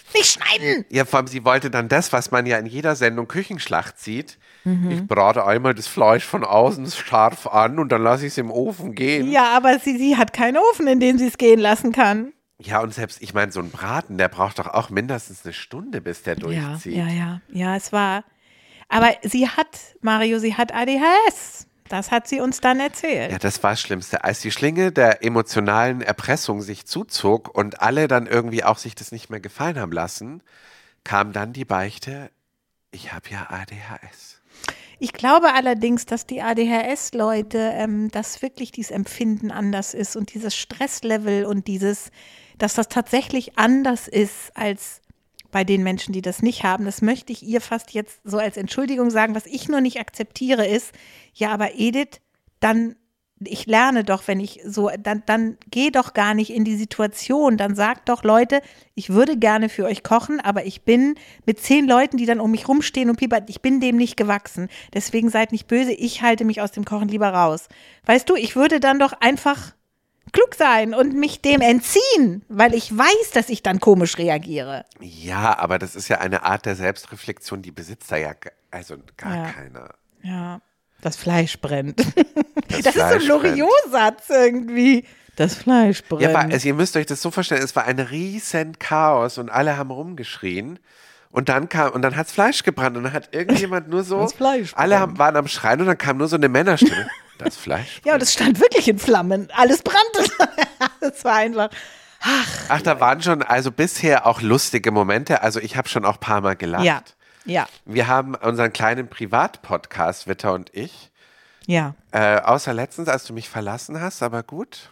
Nicht schneiden!
Ja, vor allem, sie wollte dann das, was man ja in jeder Sendung Küchenschlacht sieht. Mhm. Ich brate einmal das Fleisch von außen scharf an und dann lasse ich es im Ofen gehen.
Ja, aber sie, sie hat keinen Ofen, in dem sie es gehen lassen kann.
Ja, und selbst, ich meine, so ein Braten, der braucht doch auch mindestens eine Stunde, bis der durchzieht.
Ja, ja, ja. Ja, es war. Aber sie hat, Mario, sie hat A D H S. Das hat sie uns dann erzählt.
Ja, das war das Schlimmste. Als die Schlinge der emotionalen Erpressung sich zuzog und alle dann irgendwie auch sich das nicht mehr gefallen haben lassen, kam dann die Beichte, ich habe ja A D H S.
Ich glaube allerdings, dass die A D H S-Leute, ähm, dass wirklich dieses Empfinden anders ist und dieses Stresslevel und dieses, dass das tatsächlich anders ist als bei den Menschen, die das nicht haben. Das möchte ich ihr fast jetzt so als Entschuldigung sagen. Was ich nur nicht akzeptiere ist, ja, aber Edith, dann, ich lerne doch, wenn ich so, dann, dann geh doch gar nicht in die Situation. Dann sag doch, Leute, ich würde gerne für euch kochen, aber ich bin mit zehn Leuten, die dann um mich rumstehen und piepern, ich bin dem nicht gewachsen. Deswegen seid nicht böse, ich halte mich aus dem Kochen lieber raus. Weißt du, ich würde dann doch einfach klug sein und mich dem entziehen, weil ich weiß, dass ich dann komisch reagiere.
Ja, aber das ist ja eine Art der Selbstreflexion, die besitzt da ja ge- also gar
Ja.
keiner.
Ja, das Fleisch brennt.
Das,
Das,
Fleisch
ist so ein
brennt.
Loriot-Satz irgendwie. Das Fleisch brennt.
Ja, war, also ihr müsst euch das so vorstellen, es war ein riesen Chaos und alle haben rumgeschrien. Und dann kam, und dann hat's Fleisch gebrannt und dann hat irgendjemand nur so,
Das Fleisch
alle
brennt.
haben, waren am Schreien und dann kam nur so eine Männerstimme. Das Fleisch.
Ja, und es stand wirklich in Flammen. Alles brannte. Das war einfach.
Ach, da waren schon also bisher auch lustige Momente. Also ich habe schon auch ein paar Mal gelacht.
Ja, ja,
Wir haben unseren kleinen Privatpodcast, Witter und ich.
ja.
Äh, außer letztens, als du mich verlassen hast, aber gut.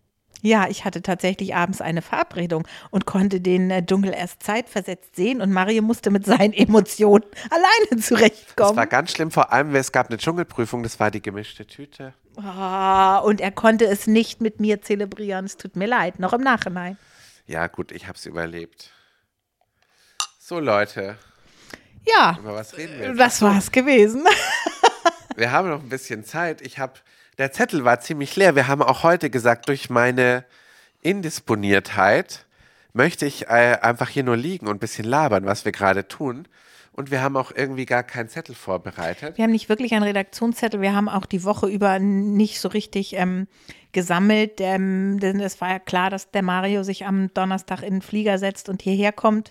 Ja, ich hatte tatsächlich abends eine Verabredung und konnte den äh, Dschungel erst zeitversetzt sehen und Mario musste mit seinen Emotionen alleine
Das
zurechtkommen.
war ganz schlimm, vor allem, weil es gab eine Dschungelprüfung, das war die gemischte Tüte.
Ah, und er konnte es nicht mit mir zelebrieren. Es tut mir leid, noch im Nachhinein.
Ja gut, ich habe es überlebt. So Leute,
Ja,
über was reden wir jetzt?
das war's gewesen.
Wir haben noch ein bisschen Zeit. Ich habe, der Zettel war ziemlich leer. Wir haben auch heute gesagt, durch meine Indisponiertheit möchte ich äh, einfach hier nur liegen und ein bisschen labern, was wir gerade tun. Und wir haben auch irgendwie gar keinen Zettel vorbereitet.
Wir haben nicht wirklich einen Redaktionszettel. Wir haben auch die Woche über nicht so richtig ähm, gesammelt. Ähm, denn es war ja klar, dass der Mario sich am Donnerstag in den Flieger setzt und hierher kommt.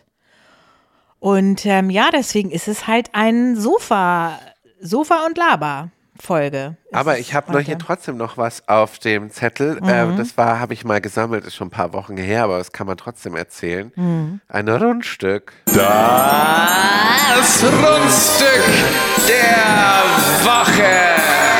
Und ähm, ja, deswegen ist es halt ein Sofa, Sofa- und Laber-Folge. ist
Aber
es
ich habe noch
heute.
hier trotzdem noch was auf dem Zettel.
Mhm.
Äh, das war, habe ich mal gesammelt, ist schon ein paar Wochen her, aber das kann man trotzdem erzählen.
Mhm.
Ein Rundstück.
Das Rundstück der Woche.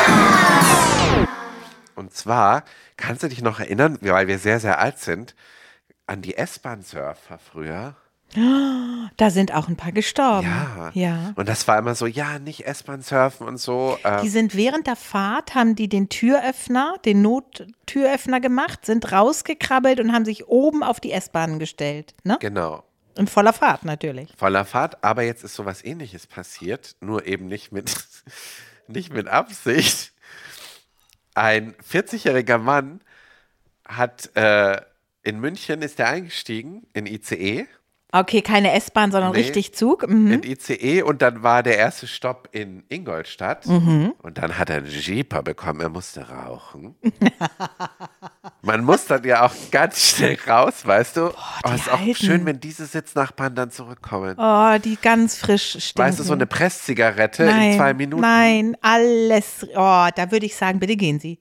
Und zwar, kannst du dich noch erinnern, weil wir sehr, sehr alt sind, an die S-Bahn-Surfer früher?
Da sind auch ein paar gestorben.
Ja.
ja.
Und das war immer so, ja, nicht S-Bahn surfen und so. Äh,
Die sind während der Fahrt, haben die den Türöffner, den Nottüröffner gemacht, sind rausgekrabbelt und haben sich oben auf die S-Bahn gestellt. Ne?
genau.
In voller Fahrt natürlich.
Voller Fahrt, aber jetzt ist sowas Ähnliches passiert, nur eben nicht mit, nicht mit Absicht. Ein vierzigjähriger Mann hat äh, in München ist er eingestiegen in I C E.
Okay, keine S-Bahn, sondern
Nee.
richtig Zug. Mhm.
In I C E und dann war der erste Stopp in Ingolstadt und dann hat er einen Jeeper bekommen, er musste rauchen. Man muss dann ja auch ganz schnell raus, weißt du? oh,
die
ist auch
Alten.
schön, wenn diese Sitznachbarn dann zurückkommen.
Oh, die ganz frisch stinken.
Weißt du, so eine Presszigarette
nein,
in zwei Minuten.
Nein, alles. Oh, da würde ich sagen, bitte gehen Sie.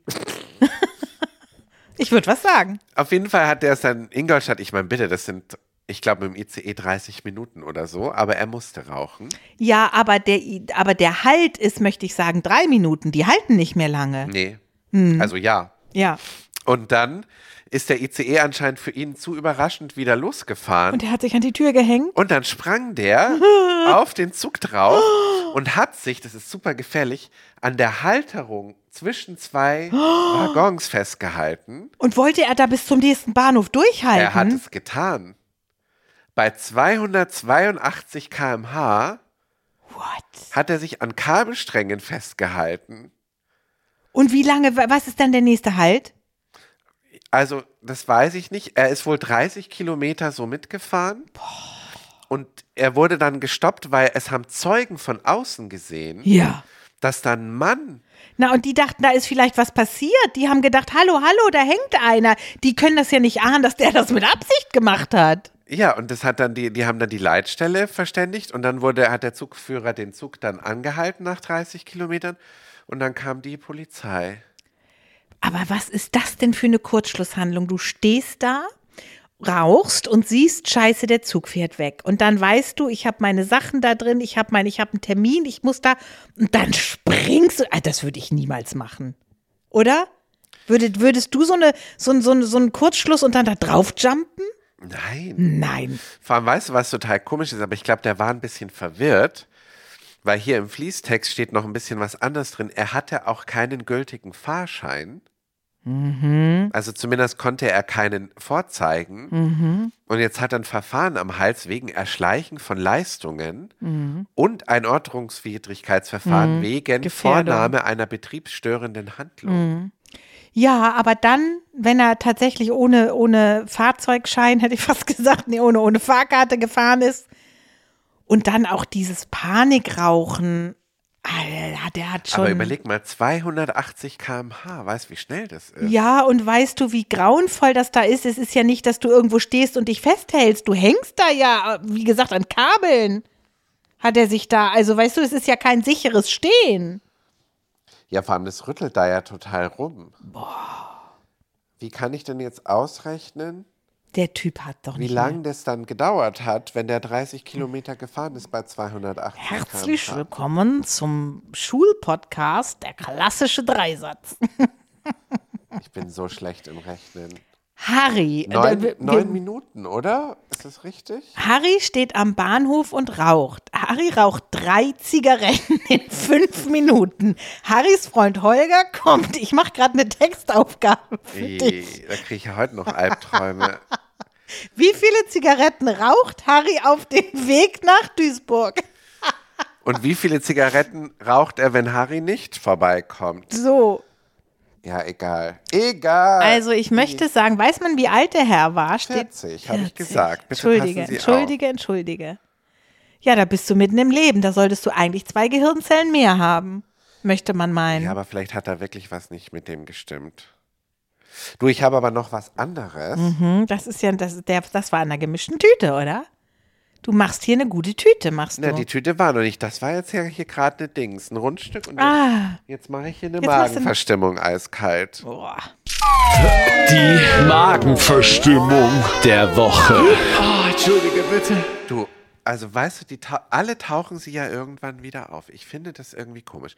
Ich würde was sagen.
Auf jeden Fall hat der es dann in Ingolstadt, ich meine, bitte, das sind, ich glaube, im I C E dreißig Minuten oder so, aber er musste rauchen.
Ja, aber der, aber der Halt ist, möchte ich sagen, drei Minuten. Die halten nicht mehr lange.
Nee.
Hm.
Also ja.
Ja.
Und dann ist der I C E anscheinend für ihn zu überraschend wieder losgefahren.
Und er hat sich an die Tür gehängt.
Und dann sprang der auf den Zug drauf und hat sich, das ist super gefährlich, an der Halterung zwischen zwei Waggons festgehalten.
Und wollte er da bis zum nächsten Bahnhof durchhalten?
Er hat es getan. Bei zweihundertzweiundachtzig Kilometer pro Stunde
What?
hat er sich an Kabelsträngen festgehalten.
Und wie lange, was ist dann der nächste Halt?
Also, das weiß ich nicht. Er ist wohl dreißig Kilometer so mitgefahren. Und er wurde dann gestoppt, weil es haben Zeugen von außen gesehen,
Ja.
dass da ein Mann,
Na, und die dachten, da ist vielleicht was passiert. Die haben gedacht, hallo, hallo, da hängt einer. Die können das ja nicht ahnen, dass der das mit Absicht gemacht hat.
ja, und das hat dann die, die haben dann die Leitstelle verständigt und dann wurde, hat der Zugführer den Zug dann angehalten nach dreißig Kilometern und dann kam die Polizei.
Aber was ist das denn für eine Kurzschlusshandlung? Du stehst da, rauchst und siehst, scheiße, der Zug fährt weg. Und dann weißt du, ich habe meine Sachen da drin, ich habe mein, ich habe einen Termin, ich muss da. Und dann springst du. Ah, das würde ich niemals machen. Oder? Würdest, würdest du so, eine, so, ein- so, ein- so einen Kurzschluss und dann da drauf jumpen?
Nein.
Nein.
Vor allem, weißt du, was total komisch ist, aber ich glaube, der war ein bisschen verwirrt, weil hier im Fließtext steht noch ein bisschen was anderes drin. Er hatte auch keinen gültigen Fahrschein. Also zumindest konnte er keinen vorzeigen. Und jetzt hat er ein Verfahren am Hals wegen Erschleichen von Leistungen und ein Ordnungswidrigkeitsverfahren wegen
Gefährdung.
Vornahme einer betriebsstörenden Handlung.
Ja, aber dann, wenn er tatsächlich ohne, ohne Fahrzeugschein, hätte ich fast gesagt, nee, ohne, ohne Fahrkarte gefahren ist und dann auch dieses Panikrauchen, Alter, der hat schon.
Aber überleg mal, zweihundertachtzig Kilometer pro Stunde, weißt du, wie schnell das ist?
Ja, und weißt du, wie grauenvoll das da ist? Es ist ja nicht, dass du irgendwo stehst und dich festhältst. Du hängst da ja, wie gesagt, an Kabeln. Hat er sich da, also weißt du, es ist ja kein sicheres Stehen.
Ja, vor allem, das rüttelt da ja total rum. Boah. Wie kann ich denn jetzt ausrechnen,
Der Typ hat doch
wie
nicht.
lange das dann gedauert hat, wenn der dreißig Kilometer gefahren ist bei zweihundertachtzig
Herzlich
Kilometer pro Stunde?
willkommen zum Schulpodcast, der klassische Dreisatz.
Ich bin so schlecht im Rechnen.
Harry.
Neun,
äh, wir-
neun Minuten, oder? Ist das richtig?
Harry steht am Bahnhof und raucht. Harry raucht drei Zigaretten in fünf Minuten. Harrys Freund Holger kommt. Ich mache gerade eine Textaufgabe für dich.
Ey, da kriege ich ja heute noch Albträume.
Wie viele Zigaretten raucht Harry auf dem Weg nach Duisburg?
Und wie viele Zigaretten raucht er, wenn Harry nicht vorbeikommt?
So,
Ja, egal. Egal.
also ich möchte sagen, weiß man, wie alt der Herr war? Steht
vierzig, habe ich
vierzig.
gesagt. Bitte
Entschuldige,
passen Sie
entschuldige, entschuldige. Ja, da bist du mitten im Leben. Da solltest du eigentlich zwei Gehirnzellen mehr haben, möchte man
auf.
meinen.
Ja, aber vielleicht hat da wirklich was nicht mit dem gestimmt. Du, ich habe aber noch was anderes.
Hm, das ist ja, das, der, das war in einer gemischten Tüte, oder? Du machst hier eine gute Tüte, machst du.
Na, die Tüte war noch nicht. Das war jetzt ja hier gerade eine Dings, ein Rundstück. Und
ah,
jetzt mache ich hier eine
Jetzt machst du-
Magenverstimmung eiskalt.
boah.
Die Magenverstimmung der Woche.
Oh, entschuldige bitte. Du, also weißt du, die tau- alle tauchen sie ja irgendwann wieder auf. Ich finde das irgendwie komisch.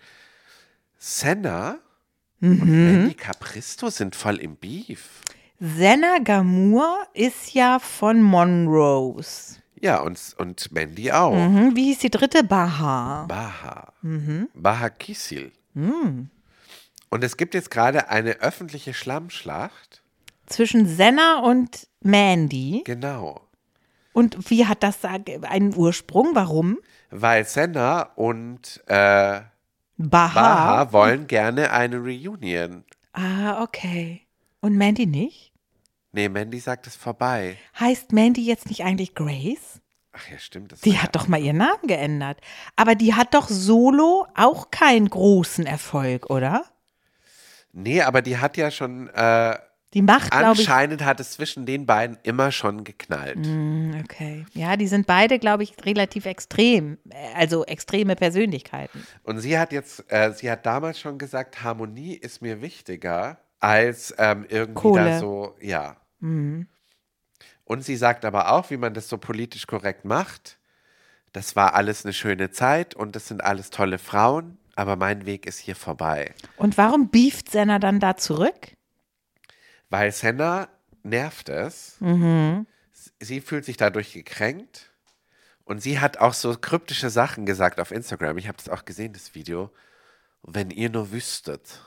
Senna und Mandy Capristo sind voll im Beef.
Senna Gamur ist ja von Monrose.
Ja, und, und Mandy auch.
Mhm, wie hieß die dritte? Baha.
Baha. Baha Kisil. Und es gibt jetzt gerade eine öffentliche Schlammschlacht.
Zwischen Senna und Mandy.
Genau.
Und wie hat das da ge- einen Ursprung? Warum?
Weil Senna und äh,
Baha.
Baha wollen gerne eine Reunion.
Ah, okay. Und Mandy nicht?
Nee, Mandy sagt es vorbei.
Heißt Mandy jetzt nicht eigentlich Grace?
Ach ja, stimmt. Das
Die
war
hat
ja-
doch mal ihren Namen geändert. Aber die hat doch solo auch keinen großen Erfolg, oder?
Nee, aber die hat ja schon, äh,
Die macht, glaube ich.
anscheinend hat es zwischen den beiden immer schon geknallt.
Okay. Ja, die sind beide, glaube ich, relativ extrem. äh, Also extreme Persönlichkeiten.
Und sie hat jetzt, äh, sie hat damals schon gesagt, Harmonie ist mir wichtiger als ähm, irgendwie
Kohle.
da so, ja. Und sie sagt aber auch, wie man das so politisch korrekt macht, das war alles eine schöne Zeit und das sind alles tolle Frauen, aber mein Weg ist hier vorbei.
Und warum beeft Senna dann da zurück?
Weil Senna nervt es. Sie fühlt sich dadurch gekränkt. Und sie hat auch so kryptische Sachen gesagt auf Instagram. Ich habe das auch gesehen, das Video. Wenn ihr nur wüsstet,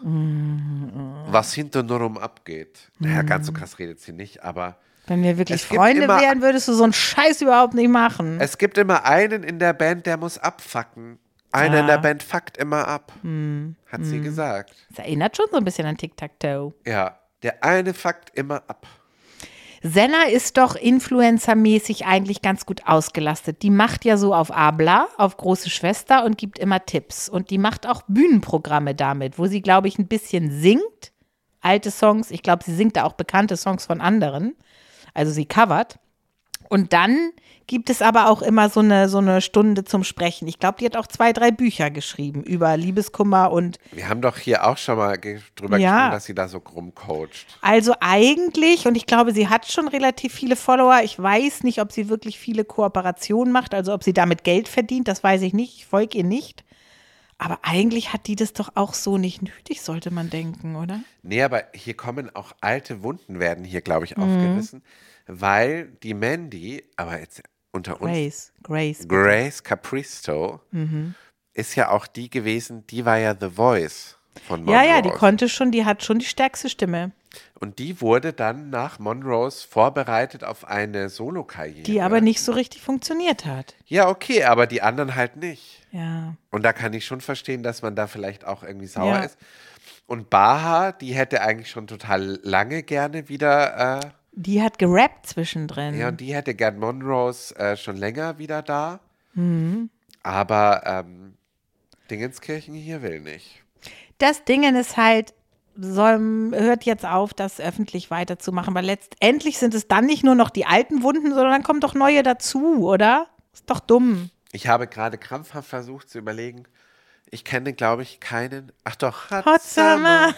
was hinter nur um abgeht. Naja, ganz so krass redet sie nicht, aber
Wenn wir wirklich
Es gibt
Freunde
immer-
wären, würdest du so einen Scheiß überhaupt nicht machen.
es gibt immer einen in der Band, der muss abfacken. Einer in
Ah.
der Band fuckt immer ab, hat sie gesagt.
Das erinnert schon so ein bisschen an Tic-Tac-Toe.
Ja, der eine fuckt immer ab.
Senna ist doch influencermäßig eigentlich ganz gut ausgelastet. Die macht ja so auf Abla, auf Große Schwester und gibt immer Tipps. Und die macht auch Bühnenprogramme damit, wo sie, glaube ich, ein bisschen singt. Alte Songs, ich glaube, sie singt da auch bekannte Songs von anderen. Also sie covert. Und dann gibt es aber auch immer so eine, so eine Stunde zum Sprechen. Ich glaube, die hat auch zwei, drei Bücher geschrieben über Liebeskummer und
Wir haben doch hier auch schon mal ge- drüber
Ja.
gesprochen, dass sie da so rumcoacht.
also eigentlich, und ich glaube, sie hat schon relativ viele Follower. Ich weiß nicht, ob sie wirklich viele Kooperationen macht, also ob sie damit Geld verdient, das weiß ich nicht. Ich folge ihr nicht. Aber eigentlich hat die das doch auch so nicht nötig, sollte man denken, oder?
Nee, aber hier kommen auch alte Wunden, werden hier, glaube ich,
Mhm.
aufgerissen, weil die Mandy, aber jetzt unter uns,
Grace, Grace.
Grace Capristo,
Mhm.
ist ja auch die gewesen, die war ja The Voice von
Ja,
Monrose.
ja, die konnte schon, die hat schon die stärkste Stimme,
Und die wurde dann nach Monrose vorbereitet auf eine Solokarriere.
die aber nicht so richtig funktioniert hat.
Ja, okay, aber die anderen halt nicht.
Ja.
Und da kann ich schon verstehen, dass man da vielleicht auch irgendwie sauer
Ja.
ist. Und Baha, die hätte eigentlich schon total lange gerne wieder, äh,
Die hat gerappt zwischendrin.
ja, und die hätte gern Monrose äh, schon länger wieder da.
Mhm.
Aber ähm, Dingenskirchen hier will nicht.
Das Ding ist halt, soll, hört jetzt auf, das öffentlich weiterzumachen, weil letztendlich sind es dann nicht nur noch die alten Wunden, sondern dann kommen doch neue dazu, oder? Ist doch dumm.
Ich habe gerade krampfhaft versucht zu überlegen. Ich kenne, glaube ich, keinen. Ach doch, Hot,
Hot
Summer.
Summer.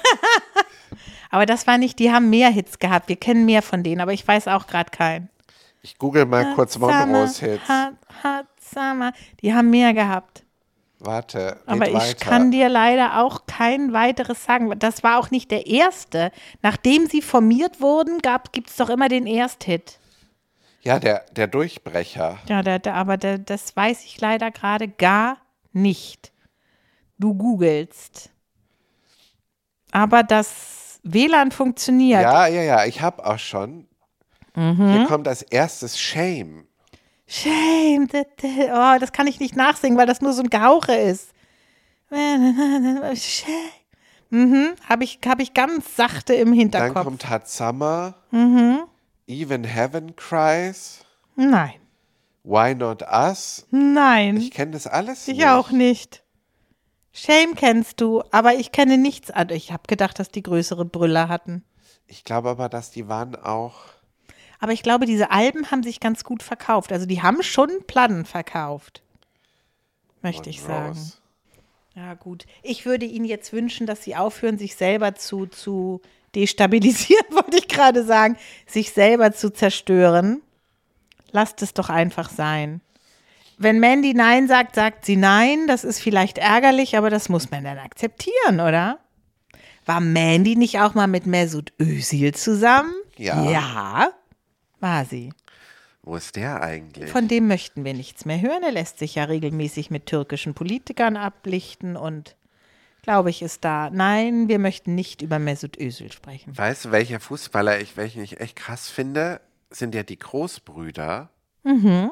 Aber das war nicht, die haben mehr Hits gehabt. Wir kennen mehr von denen, aber ich weiß auch gerade keinen.
Ich google mal kurz Monrose-Hits.
Hot, Hot Summer. Die haben mehr gehabt.
Warte, red
Aber ich
weiter.
kann dir leider auch kein weiteres sagen. Das war auch nicht der erste. Nachdem sie formiert wurden, gibt es doch immer den Ersthit.
Ja, der, der Durchbrecher.
Ja, der, der, aber der, das weiß ich leider gerade gar nicht. Du googelst. Aber das W L A N funktioniert.
Ja, ja, ja, ich habe auch schon.
Mhm.
Hier kommt als erstes Shame.
Shame. da, da. Oh, das kann ich nicht nachsingen, weil das nur so ein Gehauche ist. Shame. Mhm, habe ich, hab ich ganz sachte im
Dann
Hinterkopf.
kommt Hot Summer.
Mhm.
Even Heaven Cries.
Nein.
Why Not Us?
Nein.
Ich kenne das alles
Ich
nicht.
auch nicht. Shame kennst du, aber ich kenne nichts an. Ich habe gedacht, dass die größere Brüller hatten.
Ich glaube aber, dass die waren auch.
Aber ich glaube, diese Alben haben sich ganz gut verkauft. Also die haben schon Platten verkauft. Möchte ich sagen.
Monrose.
Ja, gut. Ich würde Ihnen jetzt wünschen, dass Sie aufhören, sich selber zu, zu destabilisieren, wollte ich gerade sagen. Sich selber zu zerstören. Lasst es doch einfach sein. Wenn Mandy Nein sagt, sagt sie Nein. Das ist vielleicht ärgerlich, aber das muss man dann akzeptieren, oder? War Mandy nicht auch mal mit Mesut Özil zusammen?
Ja.
Ja, war sie.
Wo ist der eigentlich?
Von dem möchten wir nichts mehr hören. Er lässt sich ja regelmäßig mit türkischen Politikern ablichten und glaube ich ist da, nein, wir möchten nicht über Mesut Özil sprechen.
Weißt du, welcher Fußballer ich, welchen ich echt krass finde? Sind ja die Großbrüder.
Mhm.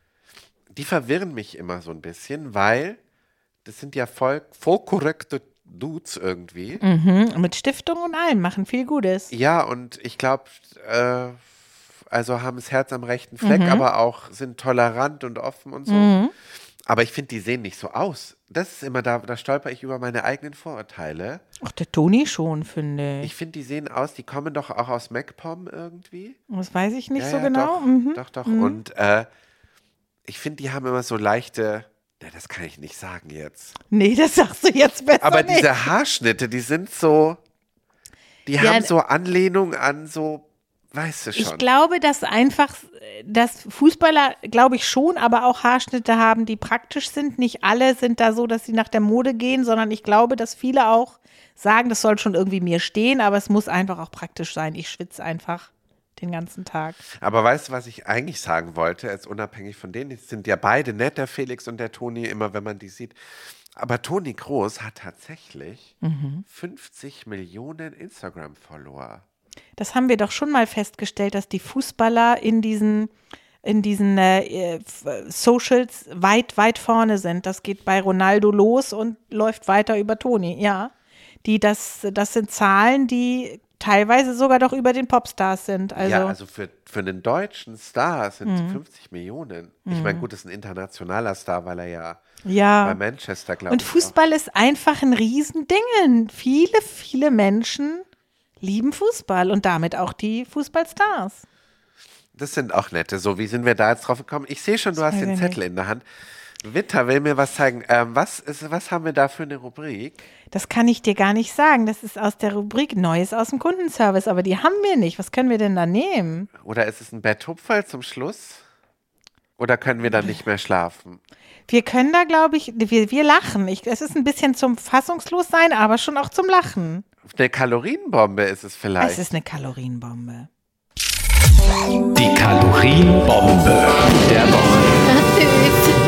Die verwirren mich immer so ein bisschen, weil das sind ja voll, voll korrekte Dudes irgendwie.
Mhm. Mit Stiftung und allem machen viel Gutes.
Ja, und ich glaube, äh, also haben das Herz am rechten Fleck,
Mhm.
aber auch sind tolerant und offen und so.
Mhm.
Aber ich finde, die sehen nicht so aus. Das ist immer da, da stolper ich über meine eigenen Vorurteile.
Ach, der Toni schon, finde ich.
Ich finde, die sehen aus, die kommen doch auch aus MacPom irgendwie.
Das weiß ich nicht
Ja,
so
ja,
genau.
Doch,
Mhm.
doch, doch.
Mhm.
Und äh, ich finde, die haben immer so leichte, na, das kann ich nicht sagen jetzt.
Nee, das sagst du jetzt besser
Aber
nicht.
diese Haarschnitte, die sind so, die
Ja,
haben so Anlehnung an so, weißt du schon.
Ich glaube, dass einfach, dass Fußballer, glaube ich schon, aber auch Haarschnitte haben, die praktisch sind. Nicht alle sind da so, dass sie nach der Mode gehen, sondern ich glaube, dass viele auch sagen, das soll schon irgendwie mir stehen, aber es muss einfach auch praktisch sein. Ich schwitze einfach den ganzen Tag.
Aber weißt du, was ich eigentlich sagen wollte, jetzt unabhängig von denen, die sind ja beide nett, der Felix und der Toni, immer wenn man die sieht. Aber Toni Kroos hat tatsächlich
Mhm.
fünfzig Millionen Instagram-Follower.
Das haben wir doch schon mal festgestellt, dass die Fußballer in diesen, in diesen äh, Socials weit, weit vorne sind. Das geht bei Ronaldo los und läuft weiter über Toni, ja. Die, das, das sind Zahlen, die teilweise sogar doch über den Popstars sind. Also,
ja, also für, für einen deutschen Star sind mhm. fünfzig Millionen. Ich meine, gut, das ist ein internationaler Star, weil er ja,
ja.
bei Manchester, glaube ich.
Und Fußball auch. Ist einfach ein Riesending. Viele, viele Menschen lieben Fußball und damit auch die Fußballstars.
Das sind auch nette. So, wie sind wir da jetzt drauf gekommen? Ich sehe schon, du hast den Zettel in der Hand. Witter will mir was zeigen. Ähm, was, ist, was haben wir da für eine Rubrik?
Das kann ich dir gar nicht sagen. Das ist aus der Rubrik Neues aus dem Kundenservice, aber die haben wir nicht. Was können wir denn da nehmen?
Oder ist es ein Betthupferl zum Schluss? Oder können wir dann nicht mehr schlafen?
Wir können da, glaube ich, wir, wir lachen. Ich, es ist ein bisschen zum Fassungslossein, aber schon auch zum Lachen.
Eine Kalorienbombe ist es vielleicht.
Es ist eine Kalorienbombe.
Die Kalorienbombe der Woche.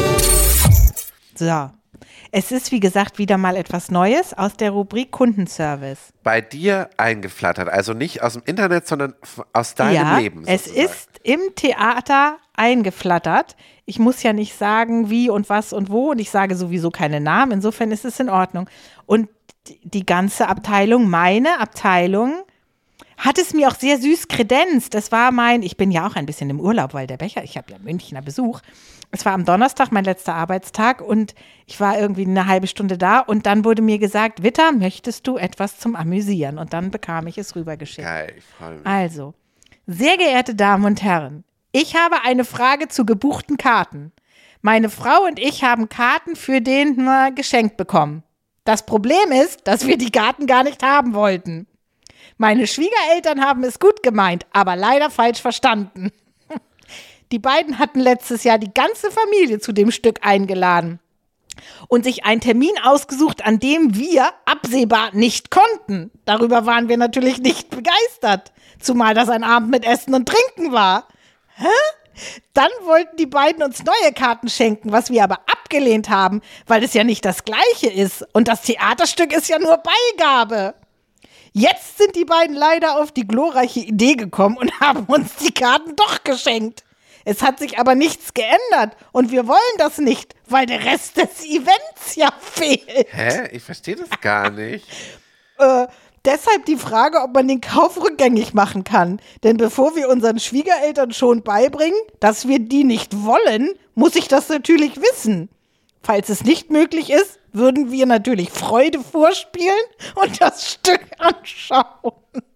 So, es ist wie gesagt wieder mal etwas Neues aus der Rubrik Kundenservice.
Bei dir eingeflattert, also nicht aus dem Internet, sondern aus deinem
ja,
Leben
es
sozusagen.
ist im Theater eingeflattert. Ich muss ja nicht sagen, wie und was und wo und ich sage sowieso keine Namen, insofern ist es in Ordnung. Und die ganze Abteilung, meine Abteilung, hat es mir auch sehr süß kredenzt. Das war mein, ich bin ja auch ein bisschen im Urlaub, weil der Becher, ich habe ja Münchner Besuch. Es war am Donnerstag, mein letzter Arbeitstag und ich war irgendwie eine halbe Stunde da und dann wurde mir gesagt, Witter, möchtest du etwas zum Amüsieren? Und dann bekam ich es rübergeschickt.
Geil, ich freue mich.
Also, sehr geehrte Damen und Herren, ich habe eine Frage zu gebuchten Karten. Meine Frau und ich haben Karten für den na, geschenkt bekommen. Das Problem ist, dass wir die Karten gar nicht haben wollten. Meine Schwiegereltern haben es gut gemeint, aber leider falsch verstanden. Die beiden hatten letztes Jahr die ganze Familie zu dem Stück eingeladen und sich einen Termin ausgesucht, an dem wir absehbar nicht konnten. Darüber waren wir natürlich nicht begeistert, zumal das ein Abend mit Essen und Trinken war. Hä? Dann wollten die beiden uns neue Karten schenken, was wir aber abgelehnt haben, weil es ja nicht das Gleiche ist und das Theaterstück ist ja nur Beigabe. Jetzt sind die beiden leider auf die glorreiche Idee gekommen und haben uns die Karten doch geschenkt. Es hat sich aber nichts geändert und wir wollen das nicht, weil der Rest des Events ja fehlt.
Hä? Ich verstehe das gar nicht.
äh, deshalb die Frage, ob man den Kauf rückgängig machen kann. Denn bevor wir unseren Schwiegereltern schon beibringen, dass wir die nicht wollen, muss ich das natürlich wissen. Falls es nicht möglich ist, würden wir natürlich Freude vorspielen und das Stück anschauen.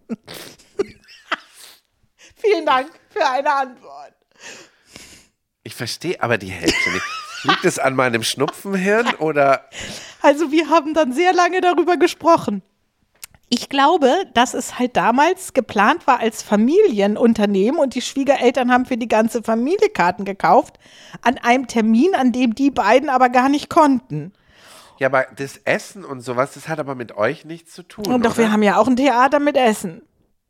Vielen Dank für eine Antwort.
Ich verstehe aber die Hälfte nicht. Liegt es an meinem Schnupfenhirn oder?
Also wir haben dann sehr lange darüber gesprochen. Ich glaube, dass es halt damals geplant war als Familienunternehmen und die Schwiegereltern haben für die ganze Familie Karten gekauft, an einem Termin, an dem die beiden aber gar nicht konnten.
Ja, aber das Essen und sowas, das hat aber mit euch nichts zu tun.
Und doch,
oder?
wir haben ja auch ein Theater mit Essen.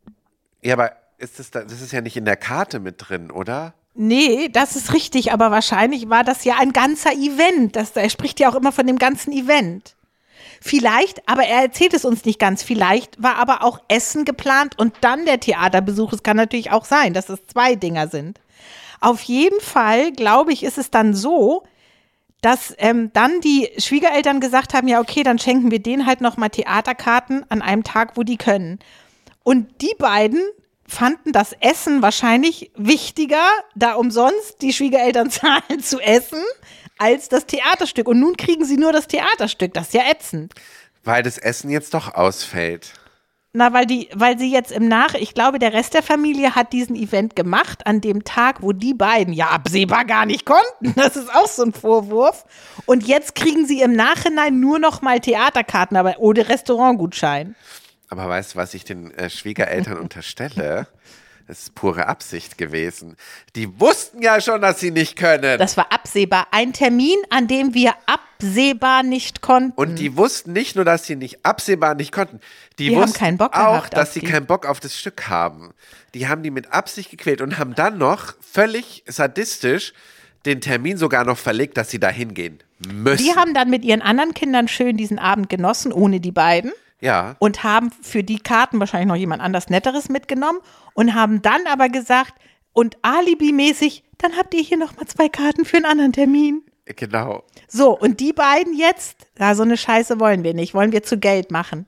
Ja, aber ist das, da, das ist ja nicht in der Karte mit drin, oder?
Nee, das ist richtig, aber wahrscheinlich war das ja ein ganzer Event. Das, er spricht ja auch immer von dem ganzen Event. Vielleicht, aber er erzählt es uns nicht ganz, vielleicht war aber auch Essen geplant und dann der Theaterbesuch. Es kann natürlich auch sein, dass es zwei Dinger sind. Auf jeden Fall, glaube ich, ist es dann so, dass ähm, dann die Schwiegereltern gesagt haben, ja okay, dann schenken wir denen halt nochmal Theaterkarten an einem Tag, wo die können. Und die beiden fanden das Essen wahrscheinlich wichtiger, da umsonst die Schwiegereltern zahlen zu essen, als das Theaterstück. Und nun kriegen sie nur das Theaterstück. Das ist ja ätzend.
Weil das Essen jetzt doch ausfällt.
Na, weil die, weil sie jetzt im Nach, ich glaube, der Rest der Familie hat diesen Event gemacht an dem Tag, wo die beiden ja absehbar gar nicht konnten. Das ist auch so ein Vorwurf. Und jetzt kriegen sie im Nachhinein nur noch mal Theaterkarten, aber ohne Restaurantgutschein.
Aber weißt du, was ich den äh, Schwiegereltern unterstelle? Das ist pure Absicht gewesen. Die wussten ja schon, dass sie nicht können.
Das war absehbar. Ein Termin, an dem wir absehbar nicht konnten.
Und die wussten nicht nur, dass sie nicht absehbar nicht konnten. Die,
Die haben
wussten
keinen Bock
auch,
gehabt
dass
auf
sie
die.
keinen Bock auf das Stück haben. Die haben die mit Absicht gequält und haben dann noch völlig sadistisch den Termin sogar noch verlegt, dass sie da hingehen müssen.
Die haben dann mit ihren anderen Kindern schön diesen Abend genossen, ohne die beiden.
Ja.
Und haben für die Karten wahrscheinlich noch jemand anders Netteres mitgenommen und haben dann aber gesagt, und alibimäßig, dann habt ihr hier nochmal zwei Karten für einen anderen Termin.
Genau.
So, und die beiden jetzt, ja, so eine Scheiße wollen wir nicht, wollen wir zu Geld machen.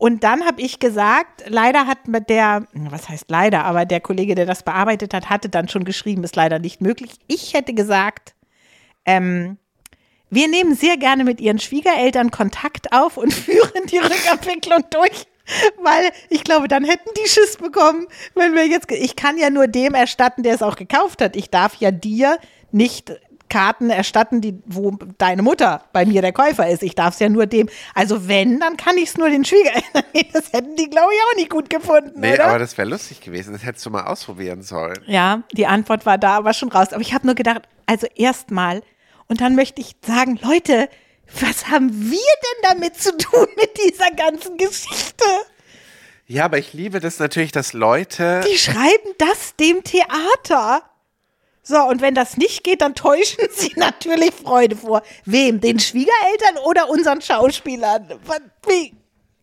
Und dann habe ich gesagt, leider hat mit der, was heißt leider, aber der Kollege, der das bearbeitet hat, hatte dann schon geschrieben, ist leider nicht möglich. Ich hätte gesagt, ähm, wir nehmen sehr gerne mit Ihren Schwiegereltern Kontakt auf und führen die Rückabwicklung durch. Weil ich glaube, dann hätten die Schiss bekommen, wenn wir jetzt, ich kann ja nur dem erstatten, der es auch gekauft hat. Ich darf ja dir nicht Karten erstatten, die, wo deine Mutter bei mir der Käufer ist. Ich darf es ja nur dem. Also wenn, dann kann ich es nur den Schwiegereltern geben. Das hätten die, glaube ich, auch nicht gut gefunden,
Nee,
oder?
aber das wäre lustig gewesen. Das hättest du mal ausprobieren sollen.
Ja, die Antwort war da, aber schon raus. Aber ich habe nur gedacht, also erstmal, und dann möchte ich sagen, Leute, was haben wir denn damit zu tun mit dieser ganzen Geschichte?
Ja, aber ich liebe das natürlich, dass Leute...
Die schreiben das dem Theater. So, und wenn das nicht geht, dann täuschen sie natürlich Freude vor. Wem? Den Schwiegereltern oder unseren Schauspielern? Was, wie?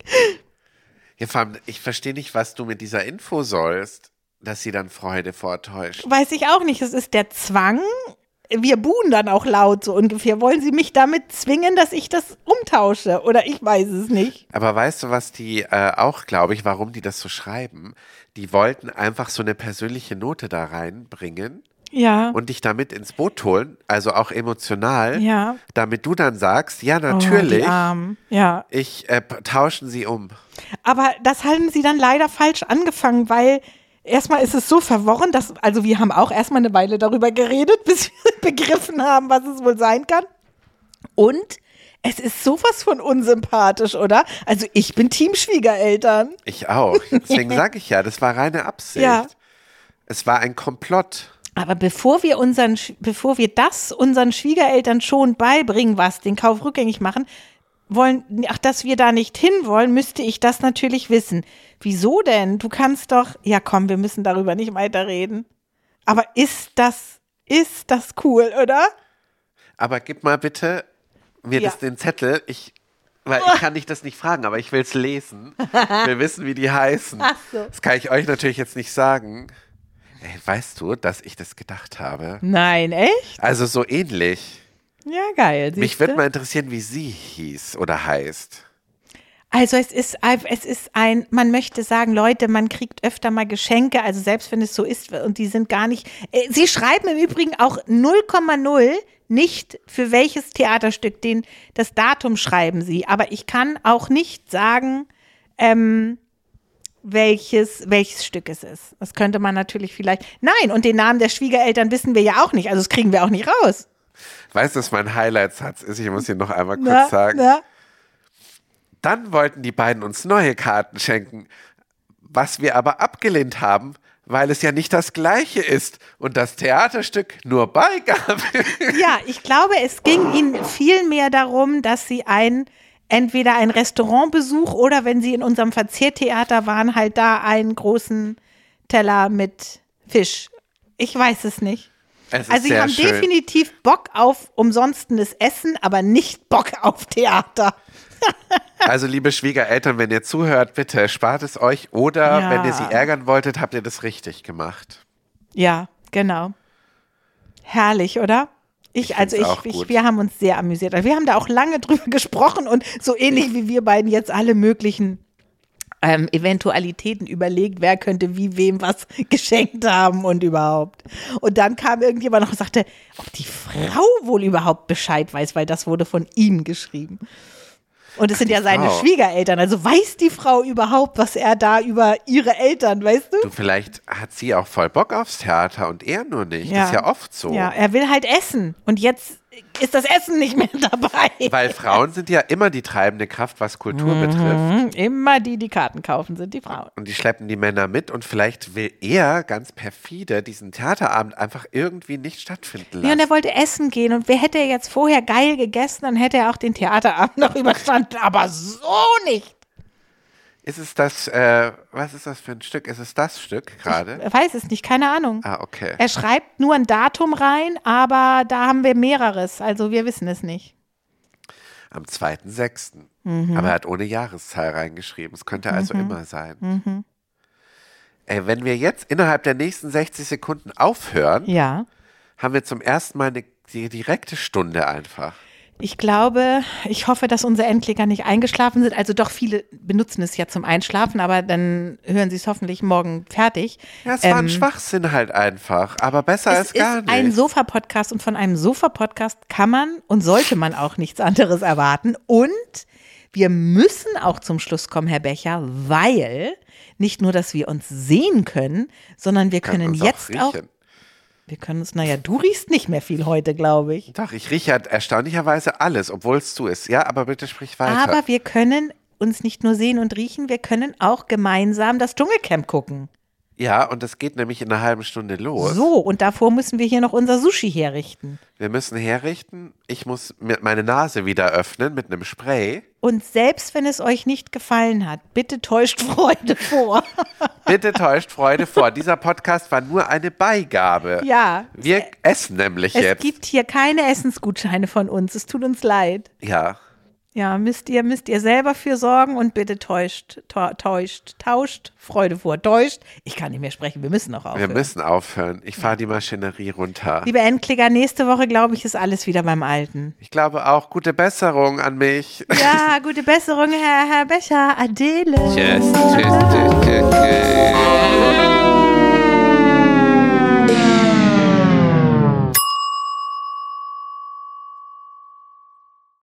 Ja, vor allem, ich verstehe nicht, was du mit dieser Info sollst, dass sie dann Freude vortäuscht.
Weiß ich auch nicht. Es ist der Zwang. Wir buhen dann auch laut, so ungefähr. Wollen Sie mich damit zwingen, dass ich das umtausche? Oder ich weiß es nicht.
Aber weißt du, was die äh, auch, glaube ich, warum die das so schreiben? Die wollten einfach so eine persönliche Note da reinbringen
Ja.
und dich damit ins Boot holen, also auch emotional,
Ja.
damit du dann sagst, ja,
Oh,
natürlich,
die Armen. Ja.
ich äh, p- tauschen sie um.
Aber das haben sie dann leider falsch angefangen, weil erstmal ist es so verworren, dass, also wir haben auch erstmal eine Weile darüber geredet, bis wir begriffen haben, was es wohl sein kann. Und es ist sowas von unsympathisch, oder? Also ich bin Team Schwiegereltern.
Ich auch. Deswegen sage ich ja, das war reine Absicht.
Ja.
Es war ein Komplott.
Aber bevor wir unseren, bevor wir das unseren Schwiegereltern schon beibringen, was den Kauf rückgängig machen, wollen, ach, dass wir da nicht hinwollen, müsste ich das natürlich wissen. Wieso denn? Du kannst doch, ja komm, wir müssen darüber nicht weiterreden. Aber ist das, ist das cool, oder?
Aber gib mal bitte mir
Ja.
das, den Zettel. Ich, weil ich kann dich das nicht fragen, aber ich will es lesen. Wir wissen, wie die heißen.
Ach so.
Das kann ich euch natürlich jetzt nicht sagen. Ey, weißt du, dass ich das gedacht habe?
Nein, echt?
Also so ähnlich.
Ja, geil.
Mich
siehste?
würde mal interessieren, wie sie hieß oder heißt.
Also es ist, ein- es ist ein, man möchte sagen, Leute, man kriegt öfter mal Geschenke, also selbst wenn es so ist und die sind gar nicht, äh, sie schreiben im Übrigen auch null Komma null nicht für welches Theaterstück, den, das Datum schreiben sie, aber ich kann auch nicht sagen, ähm, welches, welches Stück es ist. Das könnte man natürlich vielleicht, nein, und den Namen der Schwiegereltern wissen wir ja auch nicht, also das kriegen wir auch nicht raus.
Weißt du, was mein Highlight-Satz ist? Ich muss ihn noch einmal kurz
Na,
sagen.
na.
Dann wollten die beiden uns neue Karten schenken, was wir aber abgelehnt haben, weil es ja nicht das Gleiche ist und das Theaterstück nur Beigabe.
Ja, ich glaube, es ging ihnen viel mehr darum, dass sie ein, entweder ein Restaurantbesuch oder wenn sie in unserem Verzehrtheater waren, halt da einen großen Teller mit Fisch. Ich weiß es nicht.
Es ist
Also sie
sehr
haben
schön.
definitiv Bock auf umsonstenes Essen, aber nicht Bock auf Theater.
Also liebe Schwiegereltern, wenn ihr zuhört, bitte spart es euch oder
Ja.
wenn ihr sie ärgern wolltet, habt ihr das richtig gemacht.
Ja, genau. Herrlich, oder? Ich,
Ich
also
find's
ich,
auch
ich,
gut.
wir haben uns sehr amüsiert. Wir haben da auch lange drüber gesprochen und so ähnlich wie wir beiden jetzt alle möglichen ähm, Eventualitäten überlegt, wer könnte wie wem was geschenkt haben und überhaupt. Und dann kam irgendjemand noch und sagte, ob die Frau wohl überhaupt Bescheid weiß, weil das wurde von ihm geschrieben. Und es sind ja seine
Frau.
Schwiegereltern. Also weiß die Frau überhaupt, was er da über ihre Eltern, weißt du?
Du, vielleicht hat sie auch voll Bock aufs Theater und er nur nicht.
Ja.
Das ist ja oft so.
Ja, er will halt essen. Und jetzt ist das Essen nicht mehr dabei.
Weil Frauen sind ja immer die treibende Kraft, was Kultur
Mhm.
betrifft.
Immer die, die Karten kaufen, sind die Frauen.
Und die schleppen die Männer mit und vielleicht will er ganz perfide diesen Theaterabend einfach irgendwie nicht stattfinden lassen.
Ja, und er wollte essen gehen. Und wer hätte jetzt vorher geil gegessen, dann hätte er auch den Theaterabend noch überstanden. Aber so nicht.
Ist es das, äh, was ist das für ein Stück? Ist es das Stück gerade?
Er weiß es nicht, keine Ahnung.
Ah, okay.
Er schreibt nur ein Datum rein, aber da haben wir mehreres. Also wir wissen es nicht.
Am zweiten sechsten
Mhm.
Aber er hat ohne Jahreszahl reingeschrieben. Es könnte also immer sein. Ey, wenn wir jetzt innerhalb der nächsten sechzig Sekunden aufhören,
Ja.
haben wir zum ersten Mal eine die direkte Stunde einfach.
Ich glaube, ich hoffe, dass unsere Endklicker nicht eingeschlafen sind. Also doch, viele benutzen es ja zum Einschlafen, aber dann hören sie es hoffentlich morgen fertig.
Ja, es war ein Schwachsinn halt einfach, aber besser als gar nicht.
Es ist ein Sofa-Podcast und von einem Sofa-Podcast kann man und sollte man auch nichts anderes erwarten. Und wir müssen auch zum Schluss kommen, Herr Becher, weil nicht nur, dass wir uns sehen können, sondern wir können jetzt auch, auch wir können uns, naja, du riechst nicht mehr viel heute, glaube ich.
Doch, ich rieche halt erstaunlicherweise alles, obwohl es zu ist. Ja, aber bitte sprich weiter.
Aber wir können uns nicht nur sehen und riechen, wir können auch gemeinsam das Dschungelcamp gucken.
Ja, und das geht nämlich in einer halben Stunde los.
So, und davor müssen wir hier noch unser Sushi herrichten.
Wir müssen herrichten. Ich muss meine Nase wieder öffnen mit einem Spray.
Und selbst wenn es euch nicht gefallen hat, bitte täuscht Freude vor.
Bitte täuscht Freude vor. Dieser Podcast war nur eine Beigabe.
Ja.
Wir essen nämlich
es
jetzt.
Es gibt hier keine Essensgutscheine von uns. Es tut uns leid.
Ja.
Ja, müsst ihr, müsst ihr selber für sorgen und bitte täuscht, täuscht, tauscht Freude vor. Täuscht. Ich kann nicht mehr sprechen, wir müssen auch aufhören.
Wir müssen aufhören. Ich fahre die Maschinerie runter.
Liebe Endklicker, nächste Woche, glaube ich, ist alles wieder beim Alten.
Ich glaube auch. Gute Besserung an mich.
Ja, gute Besserung, Herr, Herr Becher. Adele.
Tschüss, tschüss, tschüss, tschüss.